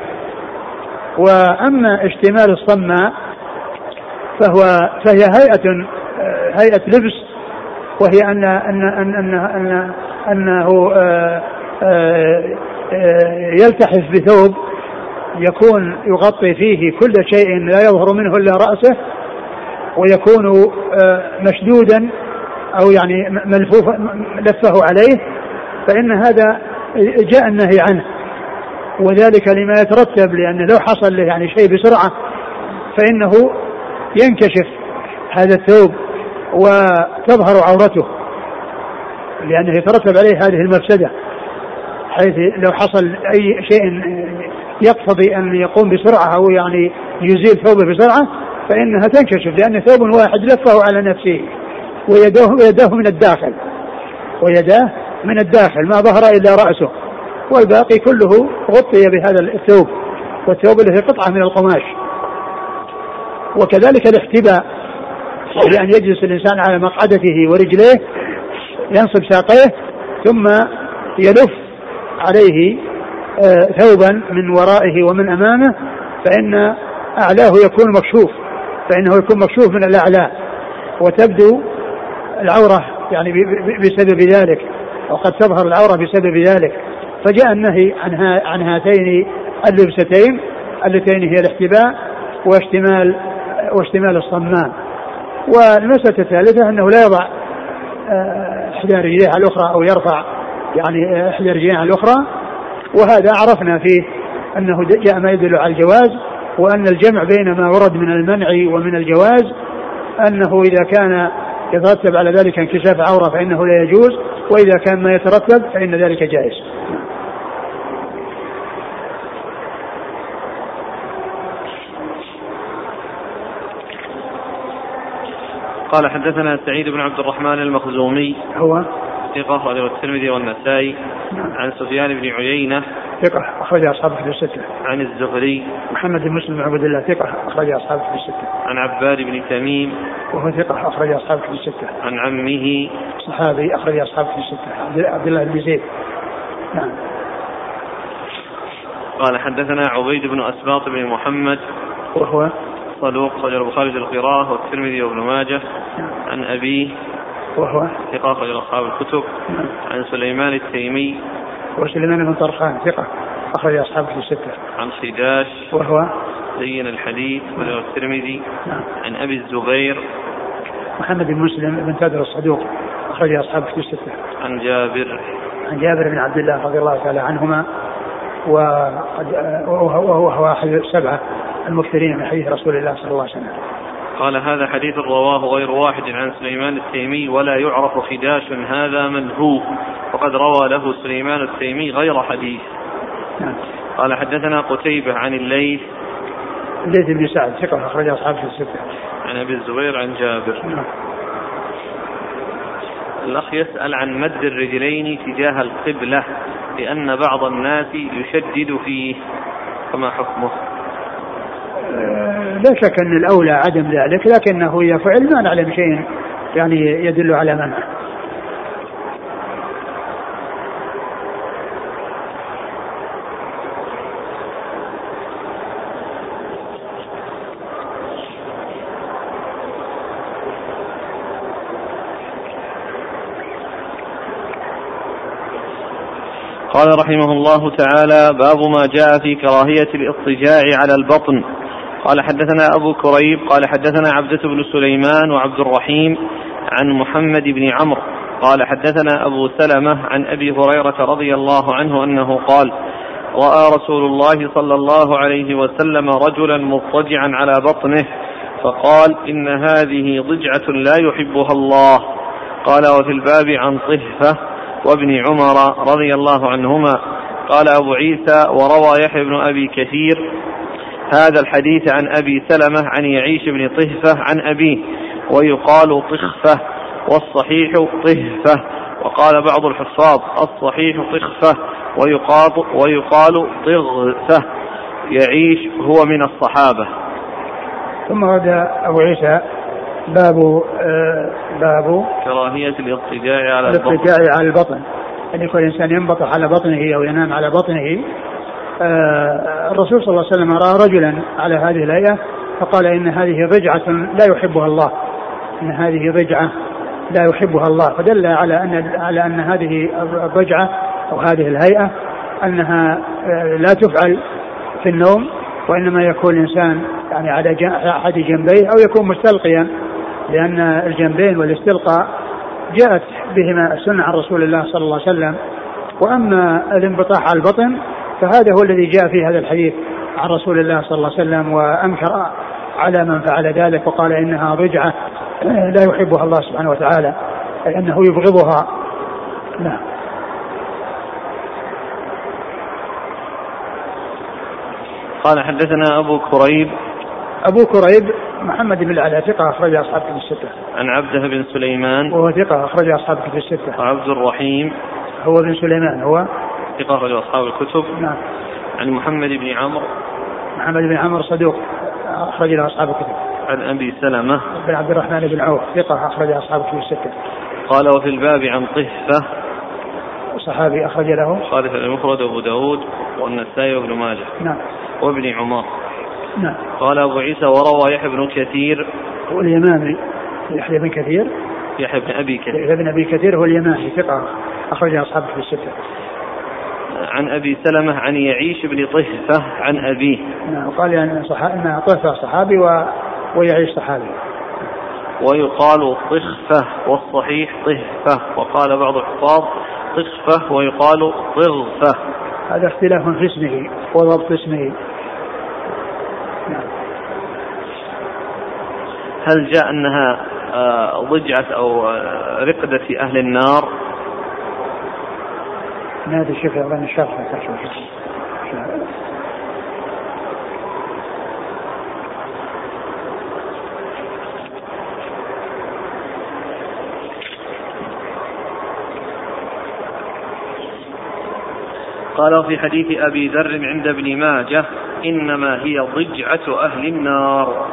وأما اشتمال الصماء فهو فهي هيئة هيئة لبس، وهي أن أن أن أن أن أنه يلتحف بثوب يكون يغطي فيه كل شيء لا يظهر منه إلا رأسه، ويكون مشدودا أو يعني ملفوفا لفه عليه، فإن هذا جاء النهي عنه، وذلك لما يترتب، لأن لو حصل له يعني شيء بسرعة فإنه ينكشف هذا الثوب وتظهر عورته، لأنه يترتب عليه هذه المفسدة، حيث لو حصل أي شيء يقتضي أن يقوم بسرعة أو يعني يزيل ثوبه بسرعة فإنها تنكشف، لأن ثوب واحد لفه على نفسه ويداه, ويداه من الداخل ويداه من الداخل ما ظهر إلا رأسه، والباقي كله غطي بهذا الثوب، والثوب له قطعة من القماش. وكذلك الاحتباء، لأن يجلس الإنسان على مقعدته ورجليه ينصب ساقيه ثم يلف عليه ثوبا من ورائه ومن أمامه فإن أعلاه يكون مكشوف، فإنه يكون مكشوف من الأعلى وتبدو العورة يعني بسبب ذلك، وقد تظهر العورة بسبب ذلك. فجاء النهي عن عن هاتين اللبستين اللتين هي الاحتباء واشتمال واشتمال الصمام. والمسألة الثالثة أنه لا يضع إحدى رجليه على الأخرى أو يرفع يعني إحدى رجليه على الأخرى، وهذا عرفنا فيه أنه جاء ما يدل على الجواز، وأن الجمع بين ما ورد من المنع ومن الجواز أنه إذا كان يترتب على ذلك انكشاف عورة فإنه لا يجوز، وإذا كان ما يترتب فإن ذلك جائز. قال حدثنا سعيد بن عبد الرحمن المخزومي هو ثقة أخرجه الترمذي والنسائي. عن سفيان بن عيينة ثقة أخرج أصحاب الكتب الستة. عن الزهري محمد بن مسلم بن عبد الله ثقة أخرج أصحاب الكتب الستة. عن عباد بن تميم وهو ثقة أخرج أصحاب الكتب الستة. عن عمه صحابي أخرج أصحاب الكتب الستة عبد الله بن زيد. نعم. قال حدثنا عبيد بن أسباط بن محمد وهو صدوق أخرج البخاري في القراءة والترمذي وابن ماجه. عن أبيه وهو ثقة أخرج أصحاب الكتب. عن سليمان التيمي وسليمان بن طرخان ثقة أخرج أصحاب الستة. عن خداش وهو زين الحديث أخرجه الترمذي. عن أبي الزبير محمد بن مسلم بن تادر الصدوق أخرج أصحاب الستة. عن جابر عن جابر بن عبد الله رضي الله تعالى عنهما وهو أحد السبعة المكثرين من حديث رسول الله صلى الله عليه وسلم. قال هذا حديث رواه غير واحد عن سليمان التيمي ولا يعرف خداش هذا من هو، وقد روى له سليمان التيمي غير حديث. نعم. قال حدثنا قتيبة عن الليث الليث بن سعد ثقة أخرج أصحاب الستة. عن أبي الزبير عن جابر. نعم. الأخ يسأل عن مد الرجلين تجاه القبلة لأن بعض الناس يشدد فيه، فما حكمه؟ لا شك أن الأولى عدم ذلك، لكنه إذا فعل ما نعلم شيء يعني يدل على منعه. قال رحمه الله تعالى: باب ما جاء في كراهية الاضطجاع على البطن. قال حدثنا أبو كريب قال حدثنا عبدة بن سليمان وعبد الرحيم عن محمد بن عمرو قال حدثنا أبو سلمة عن أبي هريرة رضي الله عنه أنه قال: رأى رسول الله صلى الله عليه وسلم رجلا مضطجعا على بطنه فقال: إن هذه ضجعة لا يحبها الله. قال: وفي الباب عن طهفة وابن عمر رضي الله عنهما. قال أبو عيسى: وروى يحيى بن أبي كثير هذا الحديث عن أبي سلمة عن يعيش بن طهفة عن أبيه، ويقال طخفة والصحيح طهفة. وقال بعض الحفاظ: الصحيح طخفة ويقال, ويقال طغفة. يعيش هو من الصحابة. ثم هذا أبو عيسى باب آه باب كراهية الاضطجاع على البطن. الاضطجاع على البطن أن يكون الإنسان ينبطح على بطنه أو ينام على بطنه. آه الرسول صلى الله عليه وسلم رأى رجلا على هذه الهيئة فقال: إن هذه ضجعة لا يحبها الله، إن هذه ضجعة لا يحبها الله. فدل على أن على أن هذه الضجعة أو هذه الهيئة أنها آه لا تفعل في النوم، وإنما يكون الإنسان يعني على أحد جنبيه أو يكون مستلقيا، لأن الجنبين والاستلقاء جاءت بهما السنة عن رسول الله صلى الله عليه وسلم. وأما الانبطاح على البطن فهذا هو الذي جاء في هذا الحديث عن رسول الله صلى الله عليه وسلم، وأنكر على من فعل ذلك وقال إنها ضجعة لا يحبها الله سبحانه وتعالى، أي أنه يبغضها. نعم. قال حدثنا أبو كريب أبو كريب محمد بن العلاء ثقة أخرج أصحاب كتب الستة. عن عبده بن سليمان وهو ثقة أخرج أصحاب كتب الستة. وعبد الرحيم هو بن سليمان هو ثقة أخرج أصحاب الكتب. نعم. عن محمد بن عمرو محمد بن عمرو صدوق أخرج له أصحاب الكتب. عن أبي سلمة بن عبد الرحمن بن عوف ثقة أخرج أصحاب كتب الستة. قال: وفي الباب عن طهفة صحابي أخرج له البخاري في المفرد وأبو داود والنسائي وابن ماجه. نعم. وابن عمر. نعم. قال أبو عيسى وروى يحيى بن كثير واليمامي يحيى بن كثير يحيى بن أبي كثير يحيى بن أبي كثير هو اليمامي ثقة أخرج أصحابه في الستة. عن أبي سلمة عن يعيش بن طهفة عن أبيه. نعم. قال أن يعني طهفة صحابي و... ويعيش صحابي. ويقال طخفة والصحيح طهفة، وقال بعض الحفاظ طخفة ويقال طغفة. هذا اختلاف في اسمه وضبط اسمه. نعم. هل جاء أنها ضجعة أو رقدة أهل النار؟ ما هذا الشيخ أظن الشرح. قال في حديث أبي ذر عند ابن ماجه إنما هي ضجعة أهل النار.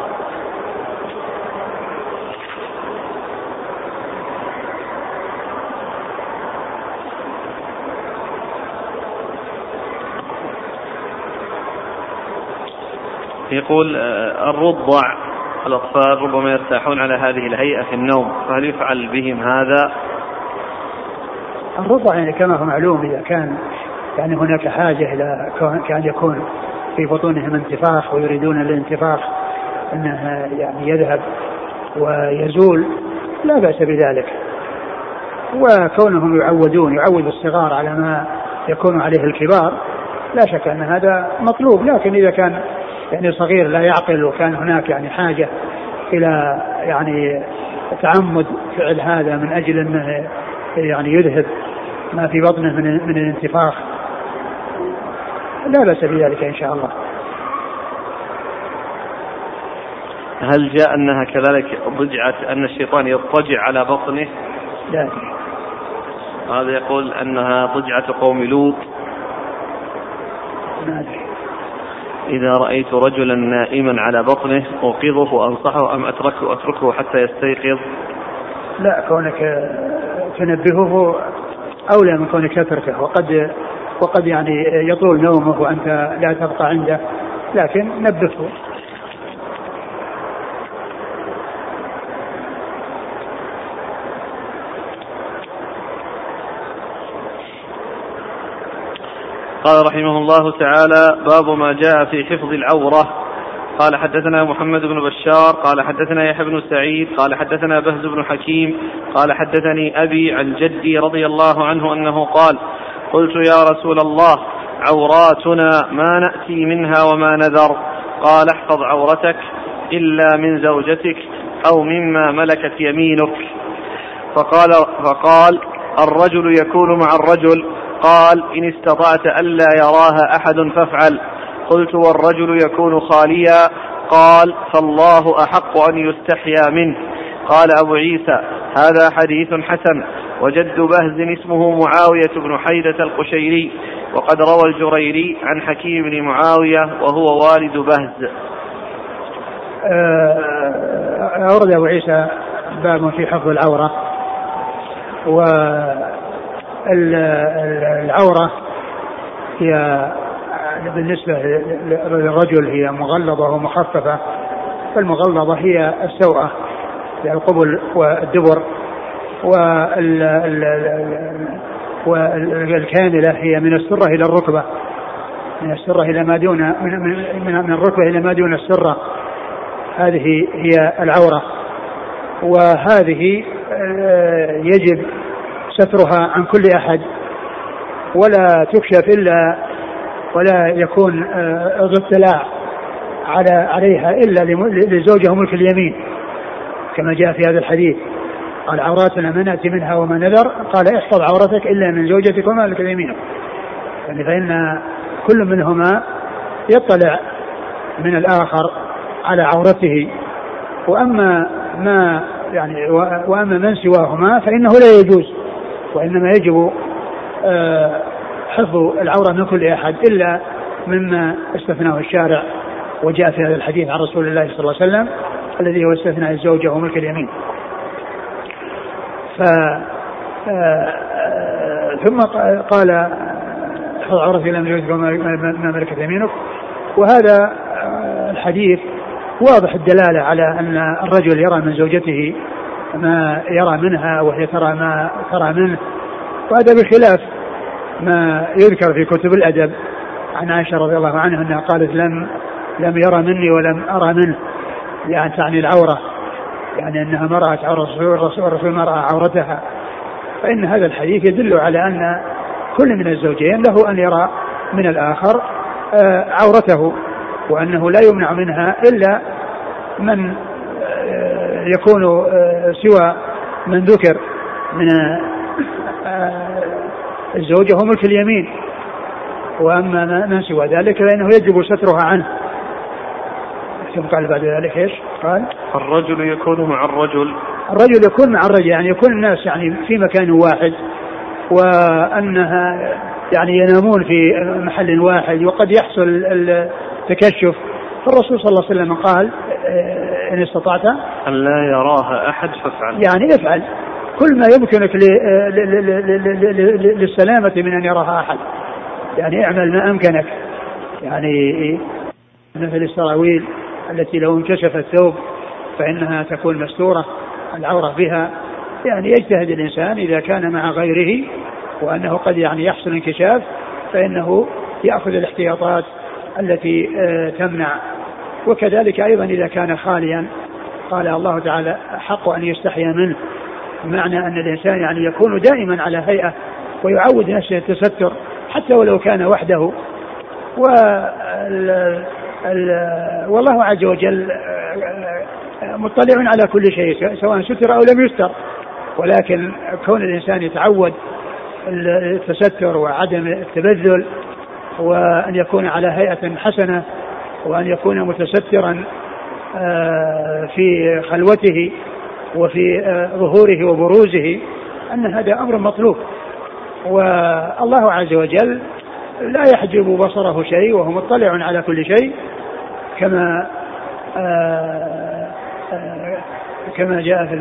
يقول الرضع الأطفال ربما يرتاحون على هذه الهيئة في النوم، فهل يفعل بهم هذا؟ الرضع يعني كما هو معلوم إذا كان يعني هناك حاجة إلى كان يكون في بطونهم انتفاخ ويريدون الانتفاخ أنه يعني يذهب ويزول لا بأس بذلك، وكونهم يعودون يعود الصغار على ما يكون عليه الكبار لا شك أن هذا مطلوب. لكن إذا كان يعني صغير لا يعقل وكان هناك يعني حاجة إلى يعني تعمد فعل هذا من أجل أنه يعني يذهب ما في بطنه من من الانتفاخ لا بأس بذلك إن شاء الله. هل جاء أنها كذلك ضجعة أن الشيطان يضطجع على بطنه؟ لا. هذا يقول أنها ضجعة قوم لوط. لا. إذا رأيت رجلا نائما على بطنه أوقظه وأنصحه أم أتركه أتركه حتى يستيقظ؟ لا، كونك تنبهه أولى من كونك تتركه، وقد وقد يعني يطول نومه وأنت لا تبقى عنده، لكن نبهه. قال رحمه الله تعالى: باب ما جاء في حفظ العورة. قال حدثنا محمد بن بشار قال حدثنا يحيى بن سعيد قال حدثنا بهز بن حكيم قال حدثني أبي عن جدي رضي الله عنه أنه قال: قلت يا رسول الله عوراتنا ما نأتي منها وما نذر؟ قال: احفظ عورتك إلا من زوجتك أو مما ملكت يمينك. فقال, فقال الرجل يكون مع الرجل. قال: إن استطعت ألا يراها أحد فافعل. قلت: والرجل يكون خاليا؟ قال: فالله أحق أن يستحيا منه. قال أبو عيسى: هذا حديث حسن. وجد بهز اسمه معاوية بن حيدة القشيري، وقد روى الجريري عن حكيم بن معاوية وهو والد بهز. أورد أبو عيسى باب في حفظ العورة. والعورة هي بالنسبة للرجل هي مغلظة ومخففة، فالمغلظة هي السوءة القبل والدبر، والكاملة هي من السرة إلى الركبة، من السرة إلى ما دون من, من, من الركبة إلى ما دون السرة، هذه هي العورة. وهذه يجب سترها عن كل أحد ولا تكشف إلا ولا يكون الاطلاع على عليها إلا لزوجه ملك اليمين، كما جاء في هذا الحديث. قال: عوراتنا ما نأتي منها وما نذر. قال: احفظ عورتك إلا من زوجتك وما ملكت يمينك. يعني فإن كل منهما يطلع من الآخر على عورته، وأما ما يعني وأما من سواهما فإنه لا يجوز، وإنما يجب حفظ العورة من كل أحد إلا مما استثناه الشارع وجاء في هذا الحديث عن رسول الله صلى الله عليه وسلم الذي هو استثناء الزوجة وملك اليمين. ثم قال احفظ عورتك لم يجوزك ما ملكت يمينك. وهذا الحديث واضح الدلالة على أن الرجل يرى من زوجته ما يرى منها وهي ترى ما ترى منه، وهذا بخلاف ما يذكر في كتب الأدب عن عائشة رضي الله عنها أنها قالت لم لم يرى مني ولم أرى منه، يعني تعني العورة، يعني أنها مرأت عورة الرسول والرسول ما رأى عورتها. فإن هذا الحديث يدل على أن كل من الزوجين له أن يرى من الآخر عورته، وأنه لا يمنع منها إلا من يكون سوى من ذكر من الزوجة هو ملك اليمين، وأما من سوى ذلك فإنه يجب سترها عنه. ثم قال بعد ذلك إيش؟ قال الرجل يكون مع الرجل الرجل يكون مع الرجل، يعني يكون الناس يعني في مكان واحد، وأنها يعني ينامون في محل واحد، وقد يحصل التكشف. فالرسول صلى الله عليه وسلم قال إن استطعت أن لا يراها أحد فافعل، يعني افعل كل ما يمكنك للسلامة من أن يراها أحد، يعني اعمل ما أمكنك. يعني مثل السراويل التي لو انكشف الثوب فإنها تكون مستورة العورة بها، يعني يجتهد الإنسان إذا كان مع غيره وأنه قد يعني يحصل انكشاف فإنه يأخذ الاحتياطات التي تمنع. وكذلك أيضا إذا كان خاليا قال الله تعالى حق أن يستحيا منه، معنى أن الإنسان يعني يكون دائما على هيئة ويعود نفسه التستر حتى ولو كان وحده. والله عز وجل مطلع على كل شيء سواء ستر أو لم يستر، ولكن كون الإنسان يتعود التستر وعدم التبذل وأن يكون على هيئة حسنة وأن يكون متسترا في خلوته وفي ظهوره وبروزه، أن هذا أمر مطلوب. والله عز وجل لا يحجب بصره شيء وهو مطلع على كل شيء، كما كما جاء في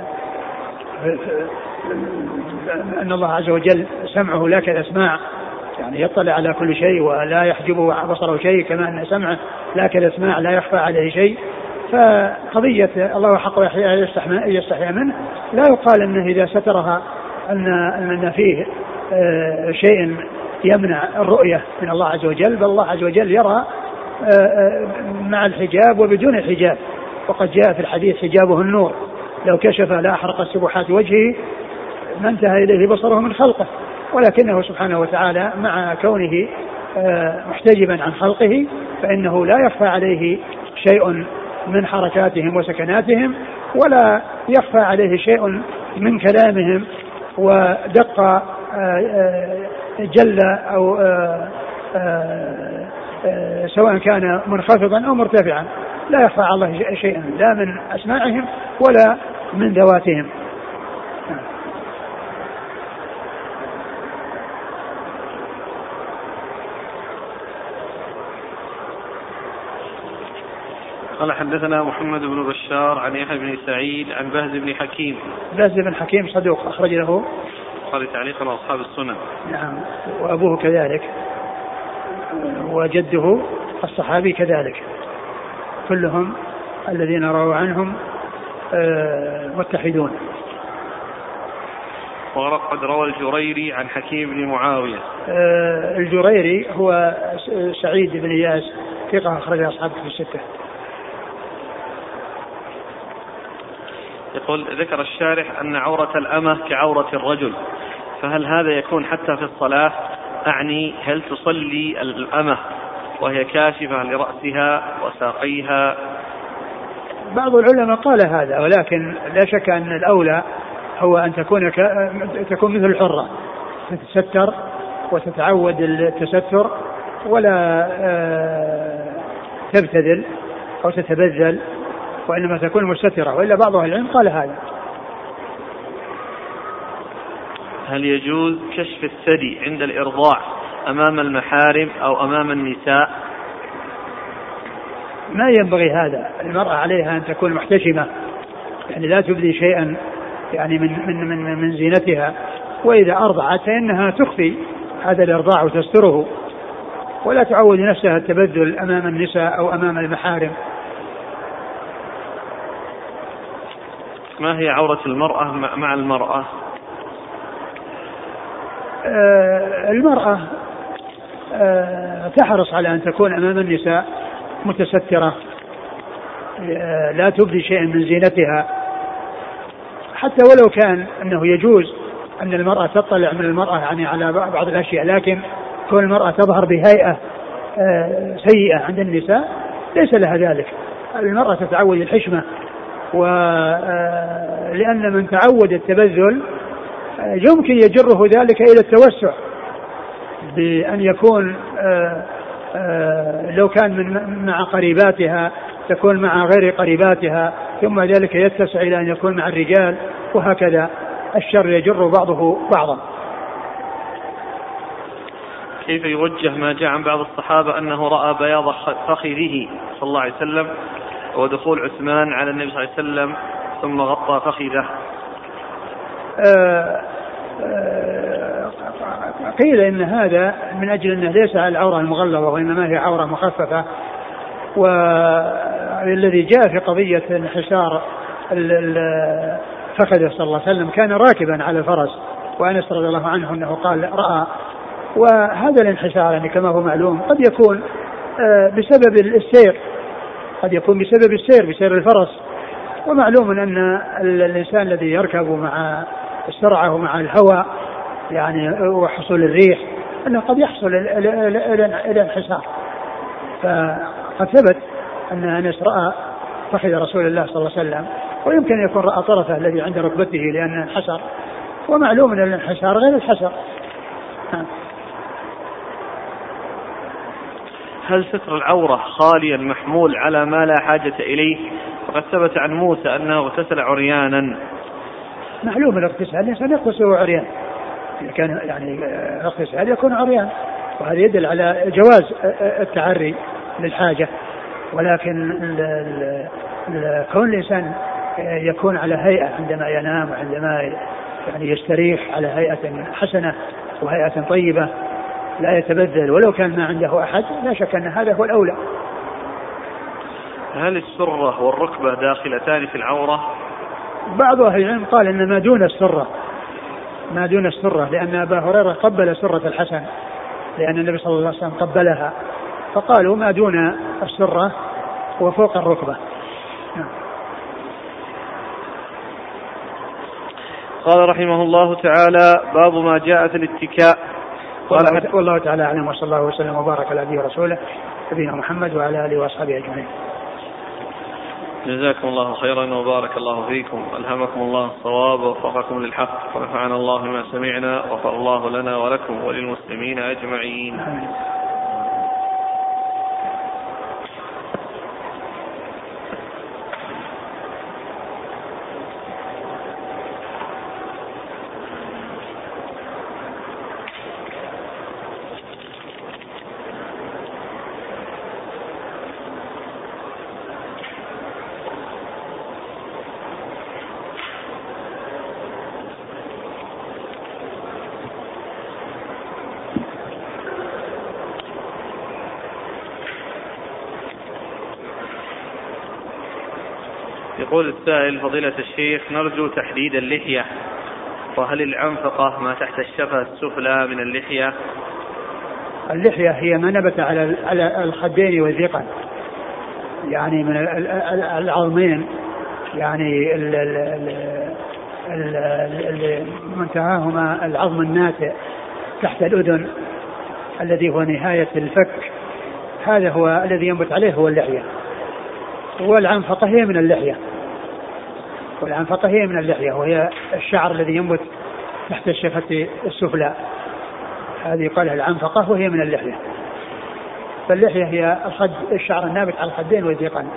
أن الله عز وجل سمعه لا كالأسماع، يعني يطلع على كل شيء ولا يحجب بصره شيء، كما أن سمعه لا كالأسماع لا يخفى عليه شيء. فقضية الله حق يستحيا منه لا يقال أنه إذا سترها أن أن فيه شيء يمنع الرؤية من الله عز وجل، بل الله عز وجل يرى مع الحجاب وبدون الحجاب. وقد جاء في الحديث حجابه النور، لو كشف لا أحرق سبحات وجهه ما انتهى إليه بصره من خلقه، ولكنه سبحانه وتعالى مع كونه محتجبا عن خلقه فإنه لا يخفى عليه شيء من حركاتهم وسكناتهم، ولا يخفى عليه شيء من كلامهم، ودق جل أو سواء كان منخفضا أو مرتفعا لا يخفى على الله شيئا لا من أسماعهم ولا من ذواتهم. قال حدثنا محمد بن بشار عن يحيى بن سعيد عن بهز بن حكيم. بهز بن حكيم صدوق أخرج له قال تعليقا أصحاب السنن. نعم، وأبوه كذلك وجده الصحابي كذلك، كلهم الذين رووا عنهم متحدون. وقد روى الجريري عن حكيم بن معاوية. الجريري هو سعيد بن إياس ثقة أخرج أصحابه في الستة. يقول ذكر الشارح أن عورة الأمة كعورة الرجل، فهل هذا يكون حتى في الصلاة؟ أعني هل تصلي الأمة وهي كاشفة لرأسها وساقيها؟ بعض العلماء قال هذا، ولكن لا شك أن الأولى هو أن تكون ك... تكون مثل الحرة، تتستر وتتعود التستر ولا تبتذل أو تتبذل، وإنما تكون مستترة. وإلا بعض أهل العلم قال هذا. هل يجوز كشف الثدي عند الإرضاع أمام المحارم أو أمام النساء؟ ما ينبغي هذا، المرأة عليها أن تكون محتشمة، يعني لا تبدي شيئا يعني من من من, من زينتها، وإذا أرضعت فإنها تخفي هذا الإرضاع وتستره، ولا تعود نفسها التبذل أمام النساء أو أمام المحارم. ما هي عورة المرأة مع المرأة؟ آه المرأة آه تحرص على أن تكون أمام النساء متسترة، آه لا تبدي شيئا من زينتها، حتى ولو كان أنه يجوز أن المرأة تطلع من المرأة يعني على بعض الأشياء، لكن كون المرأة تظهر بهيئة آه سيئة عند النساء ليس لها ذلك. المرأة تتعود الحشمة، ولأن من تعود التبذل يمكن يجره ذلك إلى التوسع، بأن يكون لو كان من مع قريباتها تكون مع غير قريباتها، ثم ذلك يتسع إلى أن يكون مع الرجال، وهكذا الشر يجر بعضه بعضا. كيف يوجه ما جاء عن بعض الصحابة أنه رأى بياض فخذه صلى الله عليه وسلم ودخول عثمان على النبي صلى الله عليه وسلم ثم غطى فخذه؟ آه آه قيل إن هذا من أجل أنه ليس على العورة المغلظة وإنما هي عورة مخففة، والذي جاء في قضية انحسار فخذه صلى الله عليه وسلم كان راكبا على الفرس، وأنس رضي الله عنه أنه قال رأى. وهذا الانحسار يعني كما هو معلوم قد يكون آه بسبب السير، قد يكون بسبب السير بسير الفرس، ومعلوم أن الإنسان الذي يركب مع السرعة ومع الهواء يعني وحصول الريح أنه قد يحصل الانحسار. فقد ثبت أن أنس رأى فخذ رسول الله صلى الله عليه وسلم، ويمكن أن يكون رأى طرفه الذي عند ركبته لأنه انحسر، ومعلوم أن الانحسار غير الحسر. هل ستر العورة خاليا محمول على ما لا حاجة إليه؟ وقد ثبت عن موسى أنه اغتسل عريانا. معلوم الاغتسال الإنسان يغتسل عريان، كان يعني اغتسال يكون عريان، وهذا يدل على جواز التعري للحاجة، ولكن كون الإنسان يكون على هيئة عندما ينام وعندما يعني يستريح على هيئة حسنة وهيئة طيبة لا يتبذل ولو كان ما عنده أحد، لا شك أن هذا هو الأولى. هل السرة والركبة داخلتان في العورة؟ بعض أهل العلم قال إن ما دون السرة ما دون السرة لأن أبا هريرة قبل سرة الحسن لأن النبي صلى الله عليه وسلم قبلها، فقالوا ما دون السرة وفوق الركبة. قال رحمه الله تعالى: باب ما جاء في الاتكاء. قال والله تعالى أعلم، وصلى الله وسلم وبارك على نبينا ورسوله نبينا محمد وعلى آله وأصحابه أجمعين. جزاكم الله خيرا وبارك الله فيكم، ألهمكم الله الصواب ووفقكم للحق، ونفعنا الله ما سمعنا، وغفر الله لنا ولكم وللمسلمين أجمعين. آمين. يقول السائل: فضيلة الشيخ، نرجو تحديد اللحية، وهل العنفقة ما تحت الشفة السفلى من اللحية؟ اللحية هي ما نبت على على الخدين والذقن، يعني من العظمين، يعني منتهاهما العظم الناتئ تحت الأذن الذي هو نهاية الفك، هذا هو الذي ينبت عليه هو اللحية. والعنفقة هي من اللحية والعنفقة هي من اللحية وهي الشعر الذي ينبت تحت الشفة السفلى، هذه يقال العنفقة وهي من اللحية. فاللحية هي الخد، الشعر النابت على الخدين والذقن.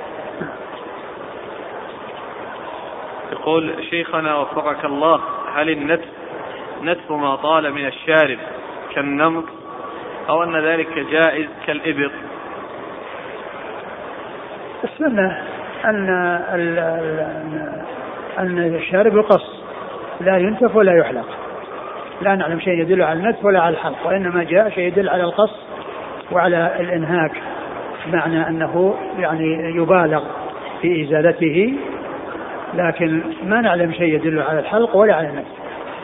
يقول: شيخنا وفقك الله، هل النتف نتف ما طال من الشارب كالنمط، أو أن ذلك جائز كالإبط؟ السنة أن أن الشارب يقص، لا ينتف ولا يحلق، لا نعلم شيء يدل على النتف ولا على الحلق، وإنما جاء شيء يدل على القص وعلى الإنهاك، معنى أنه يعني يبالغ في إزالته، لكن ما نعلم شيء يدل على الحلق ولا على النتف.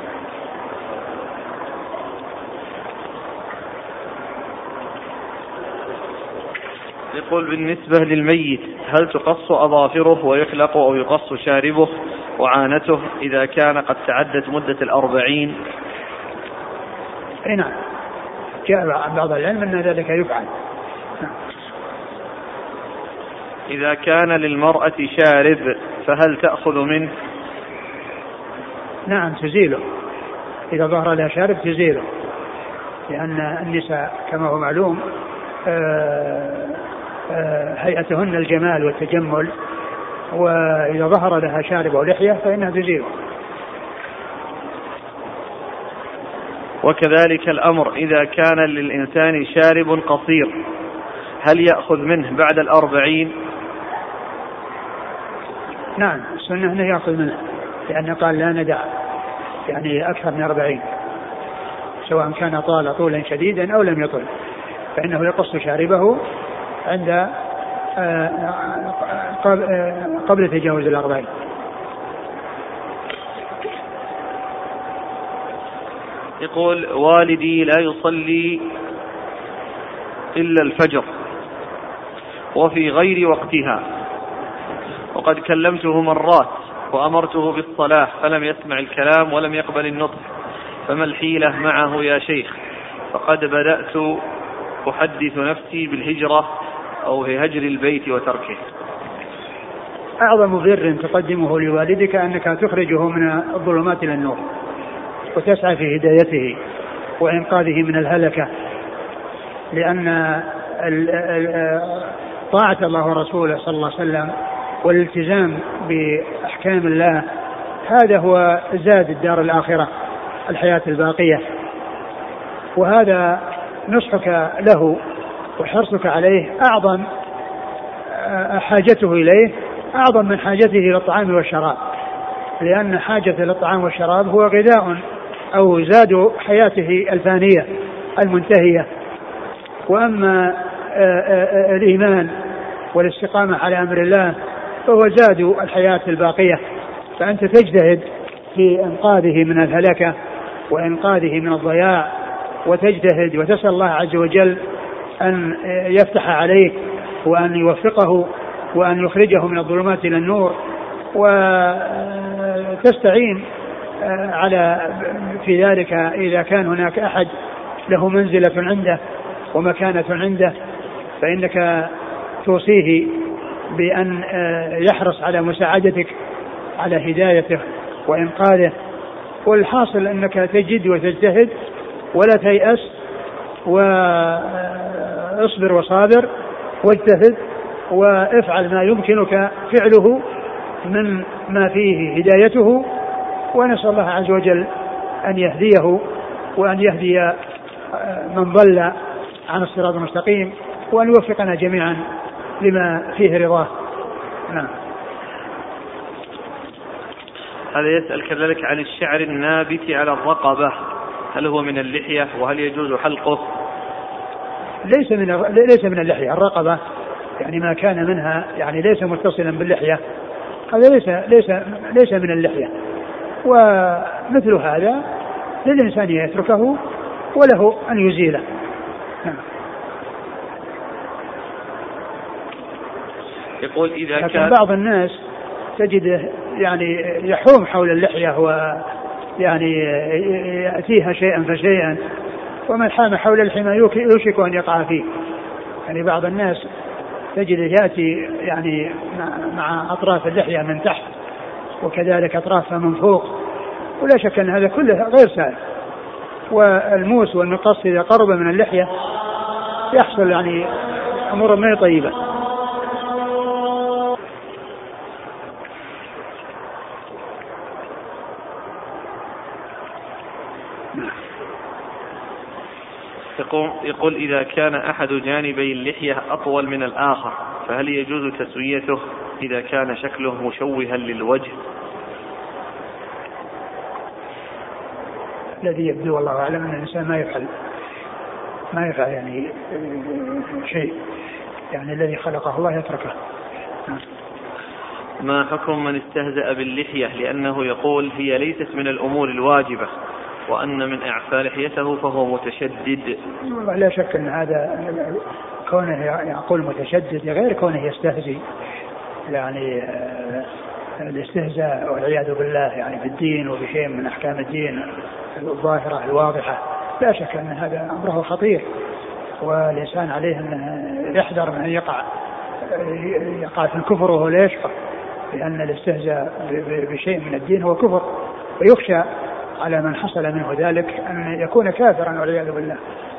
يقول بالنسبة للميت هل تقص أظافره ويحلق أو يقص شاربه وعانته إذا كان قد تعدت مدة الأربعين؟ اي نعم، جاء بعض العلم أن ذلك يفعل. إذا كان للمرأة شارب فهل تأخذ منه؟ نعم تزيله، إذا ظهر لها شارب تزيله، لأن النساء كما هو معلوم هيئتهن الجمال والتجمل، وإذا ظهر لها شارب أو لحية فإنها تزيله. وكذلك الأمر إذا كان للإنسان شارب قصير هل يأخذ منه بعد الأربعين؟ نعم السنة أنه يأخذ منه، لأنه قال لا ندع يعني أكثر من أربعين، سواء كان طال طولا شديدا أو لم يطل، فإنه يقص شاربه عند قبل تجاوز الأربعين. يقول والدي لا يصلي إلا الفجر وفي غير وقتها، وقد كلمته مرات وأمرته بالصلاة فلم يسمع الكلام ولم يقبل النطق، فما الحيلة معه يا شيخ؟ فقد بدأت أحدث نفسي بالهجرة أو في هجر البيت وتركه. أعظم بر تقدمه لوالدك أنك تخرجه من الظلمات إلى النور، وتسعى في هدايته وإنقاذه من الهلكة، لأن طاعة الله ورسوله صلى الله عليه وسلم والالتزام بأحكام الله هذا هو زاد الدار الآخرة، الحياة الباقية، وهذا نصحك له وحرصك عليه أعظم حاجته إليه أعظم من حاجته إلى الطعام والشراب، لأن حاجته للطعام والشراب هو غذاء أو زاد حياته الفانية المنتهية، وأما الإيمان والاستقامة على أمر الله فهو زاد الحياة الباقية، فأنت تجتهد في إنقاذه من الهلكة وإنقاذه من الضياع، وتجتهد وتسأل الله عز وجل أن يفتح عليه وأن يوفقه وأن يخرجه من الظلمات إلى النور، وتستعين على في ذلك إذا كان هناك أحد له منزلة عنده ومكانة عنده، فإنك توصيه بأن يحرص على مساعدتك على هدايته وإنقاذه. والحاصل أنك تجد وتجتهد ولا تيأس، واصبر وصابر واجتهد وافعل ما يمكنك فعله من ما فيه هدايته، ونسأل الله عز وجل أن يهديه وأن يهدي من ضل عن الصراط المستقيم، وأن يوفقنا جميعا لما فيه رضاه. نعم. هذا يسأل كذلك عن الشعر النابت على الرقبة، هل هو من اللحية وهل يجوز حلقه؟ ليس من ليس من اللحية، الرقبة يعني ما كان منها يعني ليس متصلا باللحية، هذا ليس ليس ليس من اللحية، ومثل هذا للإنسان يتركه وله أن يزيله. نعم. يقول إذا لكن كان بعض الناس تجده يعني يحوم حول اللحية ويعني يأتيها شيئا فشيئا، ومن حام حول الحمى يوشك أن يقع فيه. يعني بعض الناس تجده يأتي يعني مع أطراف اللحية من تحت وكذلك أطرافها من فوق، ولا شك أن هذا كله غير سائل. والموس والمقص إذا قرب من اللحية يحصل يعني أمور ما طيبة. يقول إذا كان أحد جانبي اللحية أطول من الآخر فهل يجوز تسويته إذا كان شكله مشوها للوجه؟ الذي يبدو والله أعلم أن الإنسان ما يفعل ما يفعل يعني شيء، يعني الذي خلقه الله يتركه. ما حكم من استهزأ باللحية لأنه يقول هي ليست من الأمور الواجبة وأن من إعفاء لحيته فهو متشدد؟ لا شك أن هذا كونه يقول متشدد غير كونه يستهزئ، يعني الاستهزاء والعياذ بالله يعني بالدين وبشيء من أحكام الدين الظاهرة الواضحة، لا شك أن هذا أمره خطير، والإنسان عليه أن يحذر من أن يقع يقع في الكفر وهو لا يشعر، لأن الاستهزاء بشيء من الدين هو كفر، ويخشى على من حصل منه ذلك أن يكون كافرا والعياذ بالله.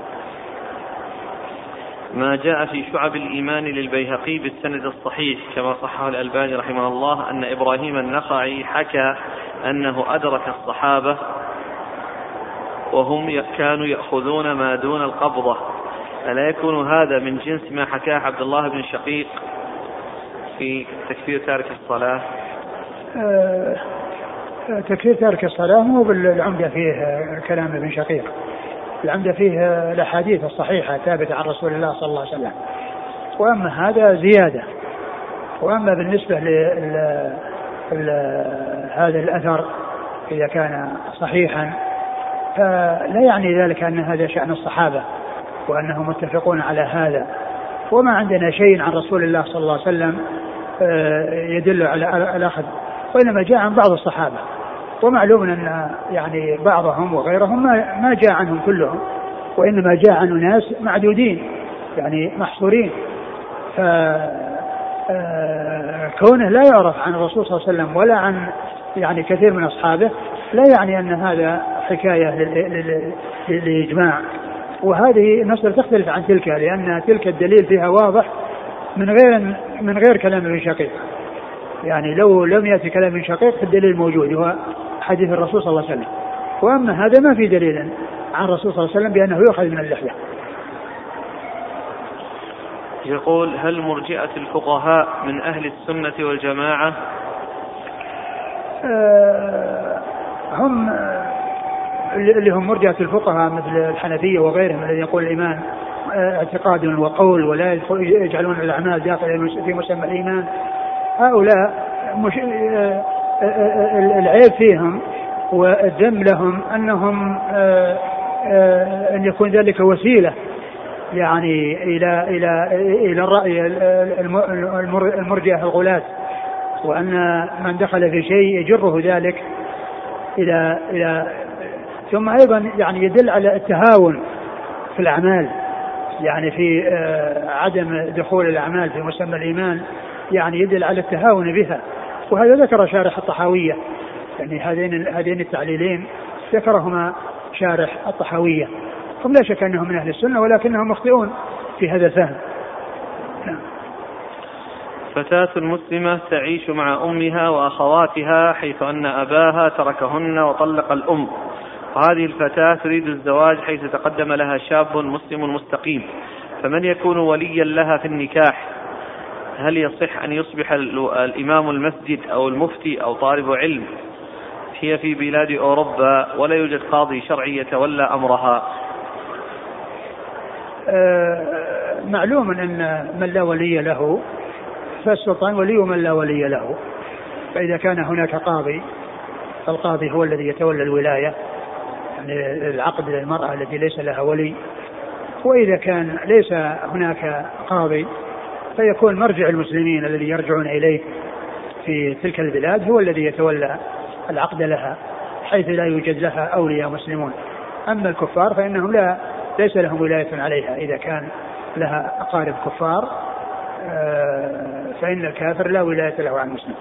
ما جاء في شعب الإيمان للبيهقي بالسند الصحيح كما صححه الألباني رحمه الله أن إبراهيم النخعي حكى أنه أدرك الصحابة وهم كانوا يأخذون ما دون القبضة، ألا يكون هذا من جنس ما حكاه عبد الله بن شقيق في تكفير تارك الصلاة؟ أه تكفير تارك الصلاة مو بالعمدة فيه كلام ابن شقيق، العمدة فيه الأحاديث الصحيحة ثابتة عن رسول الله صلى الله عليه وسلم، وأما هذا زيادة. وأما بالنسبة لهذا الأثر إذا كان صحيحا فلا يعني ذلك أن هذا شأن الصحابة وأنهم متفقون على هذا، وما عندنا شيء عن رسول الله صلى الله عليه وسلم يدل على الأخذ، وإنما جاء عن بعض الصحابة، ومعلوم أن يعني بعضهم وغيرهم ما جاء عنهم كلهم، وإنما جاء عن ناس معدودين يعني محصورين، فكونه لا يعرف عن الرسول صلى الله عليه وسلم ولا عن يعني كثير من أصحابه لا يعني أن هذا حكاية للإجماع، وهذه المسألة تختلف عن تلك، لأن تلك الدليل فيها واضح من غير من غير كلام ابن شقيق، يعني لو لم يأتي كلام ابن شقيق الدليل موجود هو حديث الرسول صلى الله عليه وسلم، وأما هذا ما في دليل عن الرسول صلى الله عليه وسلم بأنه يؤخذ من اللحية. يقول هل مرجئة الفقهاء من أهل السنة والجماعة؟ أه هم اللي هم مرجئة الفقهاء مثل الحنفية وغيرهم الذين يقول الإيمان اعتقاد وقول ولا يجعلون الأعمال داخل في مسمى الإيمان، هؤلاء مش العيب فيهم والذم لهم أنهم أن يكون ذلك وسيلة يعني إلى إلى إلى الرأي المرجئة الغلاة، وأن من دخل في شيء يجره ذلك إلى إلى ثم أيضا يعني يدل على التهاون في الأعمال، يعني في عدم دخول الأعمال في مسمى الإيمان يعني يدل على التهاون بها، وهذا ذكر شارح الطحاوية، يعني هذين هذين التعليلين ذكرهما شارح الطحاوية، هم لا شك أنهم من أهل السنة ولكنهم مخطئون في هذا الفهم. نعم. فتاة مسلمة تعيش مع أمها وأخواتها حيث أن أباها تركهن وطلق الأم، وهذه الفتاة تريد الزواج حيث تقدم لها شاب مسلم مستقيم، فمن يكون وليا لها في النكاح؟ هل يصح أن يصبح الإمام المسجد أو المفتي أو طالب علم؟ هي في بلاد أوروبا ولا يوجد قاضي شرعي يتولى أمرها. أه معلوم أن من لا ولي له فالسلطان ولي من لا ولي له، فإذا كان هناك قاضي فالقاضي هو الذي يتولى الولاية يعني العقد للمرأة التي ليس لها ولي، وإذا كان ليس هناك قاضي فيكون مرجع المسلمين الذي يرجعون إليه في تلك البلاد هو الذي يتولى العقد لها حيث لا يوجد لها أولياء مسلمون. أما الكفار فإنهم لا ليس لهم ولاية عليها، إذا كان لها أقارب كفار فإن الكافر لا ولاية له عن المسلم.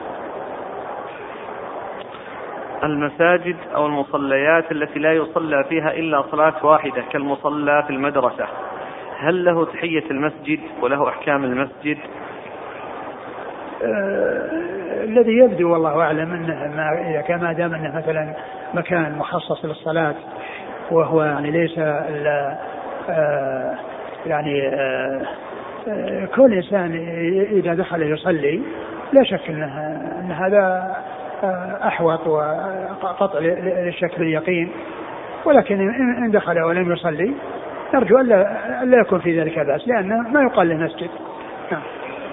المساجد أو المصليات التي لا يصلى فيها إلا صلاة واحدة كالمصلى في المدرسة، هل له تحية المسجد وله أحكام المسجد؟ آه الذي يبدو والله أعلم أنه ما إذا كان ما دام أنه مثلا مكان مخصص للصلاة وهو يعني ليس آه يعني آه آه كل إنسان إذا دخل يصلي لا شك أنه أن هذا أحوط وقطع للشك باليقين، ولكن إن دخل ولم يصلي نرجو ألا, ألا يكون في ذلك بأس، لأنه ما يقال له مسجد. نعم.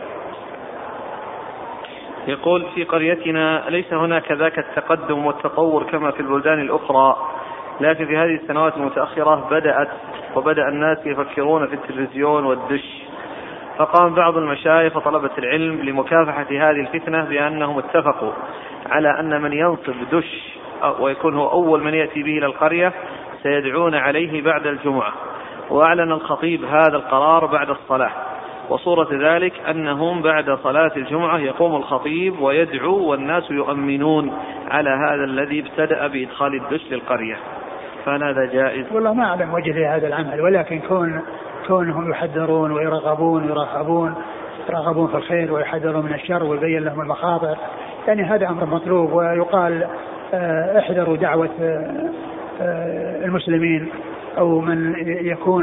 يقول في قريتنا ليس هناك ذاك التقدم والتطور كما في البلدان الأخرى، لكن في هذه السنوات المتأخرة بدأت وبدأ الناس يفكرون في التلفزيون والدش، فقام بعض المشايخ وطلبة العلم لمكافحة هذه الفتنة بأنهم اتفقوا على أن من ينصب دش ويكون هو أول من يأتي به إلى القرية سيدعون عليه بعد الجمعة، وأعلن الخطيب هذا القرار بعد الصلاة، وصورة ذلك أنهم بعد صلاة الجمعة يقوم الخطيب ويدعو والناس يؤمنون على هذا الذي ابتدأ بإدخال الدش للقرية، فهل هذا جائز؟ والله ما أعلم وجه هذا العمل، ولكن كون كونهم يحذرون ويرغبون ويرهبون يرغبون في الخير ويحذرون من الشر ويبين لهم المخاطر، يعني هذا أمر مطلوب. ويقال احذروا دعوة المسلمين أو من يكون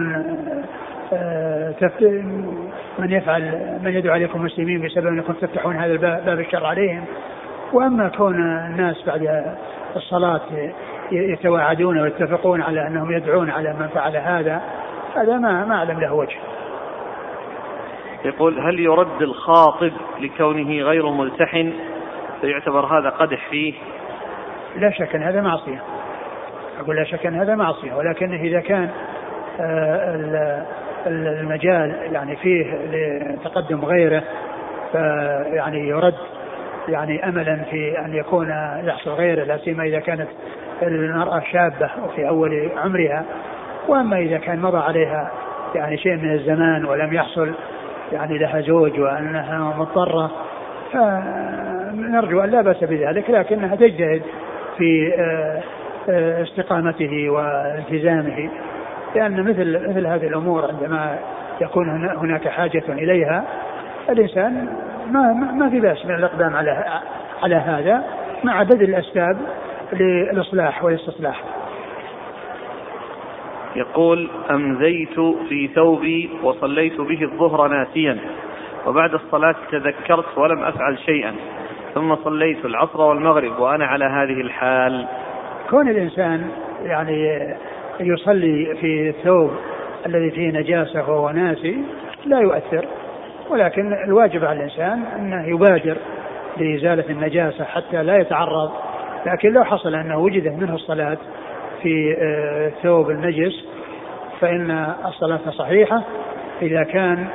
من يفعل من يدعو عليكم المسلمين بسبب أنكم تفتحون هذا الباب الشر عليهم. وأما كون الناس بعد الصلاة يتواعدون ويتفقون على أنهم يدعون على من فعل هذا، هذا ما ما أعلم له وجه. يقول هل يرد الخاطب لكونه غير ملتحن فيعتبر هذا قدح فيه؟ لا شك أن هذا معصية، أقول لا شك أن هذا معصية، ولكن إذا كان المجال يعني فيه لتقدم غيره فيعني يرد يعني أملا في أن يكون يحصل غيره، لا سيما إذا كانت المرأة شابة وفي أول عمرها. وأما إذا كان مضى عليها يعني شيء من الزمان ولم يحصل يعني لها زوج وأنها مضطرة فنرجو أن لا بأس بذلك، لكنها تجتهد في استقامته والتزامه، لأن مثل مثل هذه الأمور عندما يكون هناك حاجة إليها الإنسان ما ما في بأس من الإقدام على على هذا مع بذل الأسباب للإصلاح والاستصلاح. يقول أمزيت في ثوبي وصليت به الظهر ناسيا، وبعد الصلاة تذكرت ولم أفعل شيئا، ثم صليت العصر والمغرب وأنا على هذه الحال. كون الإنسان يعني يصلي في الثوب الذي فيه نجاسة وهو ناسي لا يؤثر، ولكن الواجب على الإنسان أنه يبادر لإزالة النجاسة حتى لا يتعرض. لكن لو حصل أنه وجد منه الصلاة في ثوب النجس فإن الصلاة صحيحة إذا كان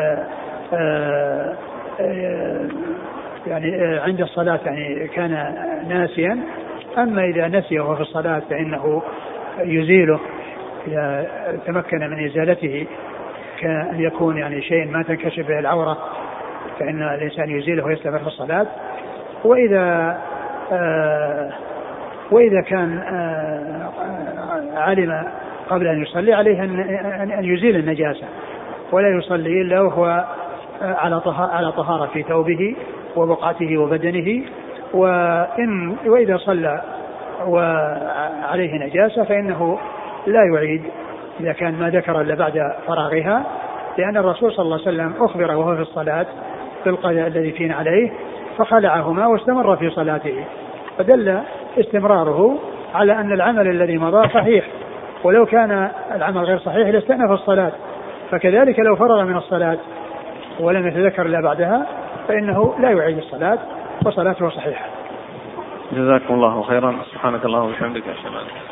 يعني عند الصلاة يعني كان ناسيا. أما إذا نسي وهو في الصلاة فإنه يزيله إذا تمكن من إزالته، كأن يكون يعني شيء ما تنكشف به العورة فإن الإنسان يزيله ويستمر في الصلاة. وإذا آه وإذا كان آه علم قبل أن يصلي عليه أن يزيل النجاسة ولا يصلي إلا وهو على على طهارة في ثوبه وبقعته وبدنه. وإن وإذا صلى وعليه نجاسة فإنه لا يعيد إذا كان ما ذكر إلا بعد فراغها، لأن الرسول صلى الله عليه وسلم أخبر وهو في الصلاة بالقضاء الذي فين عليه فخلعهما واستمر في صلاته، فدل استمراره على أن العمل الذي مضى صحيح، ولو كان العمل غير صحيح لاستأنف الصلاة. فكذلك لو فرغ من الصلاة ولم يتذكر إلا بعدها فإنه لا يعيد الصلاة وصلاته صحيحة. جزاكم الله خيرا. سبحانك اللهم وبحمدك.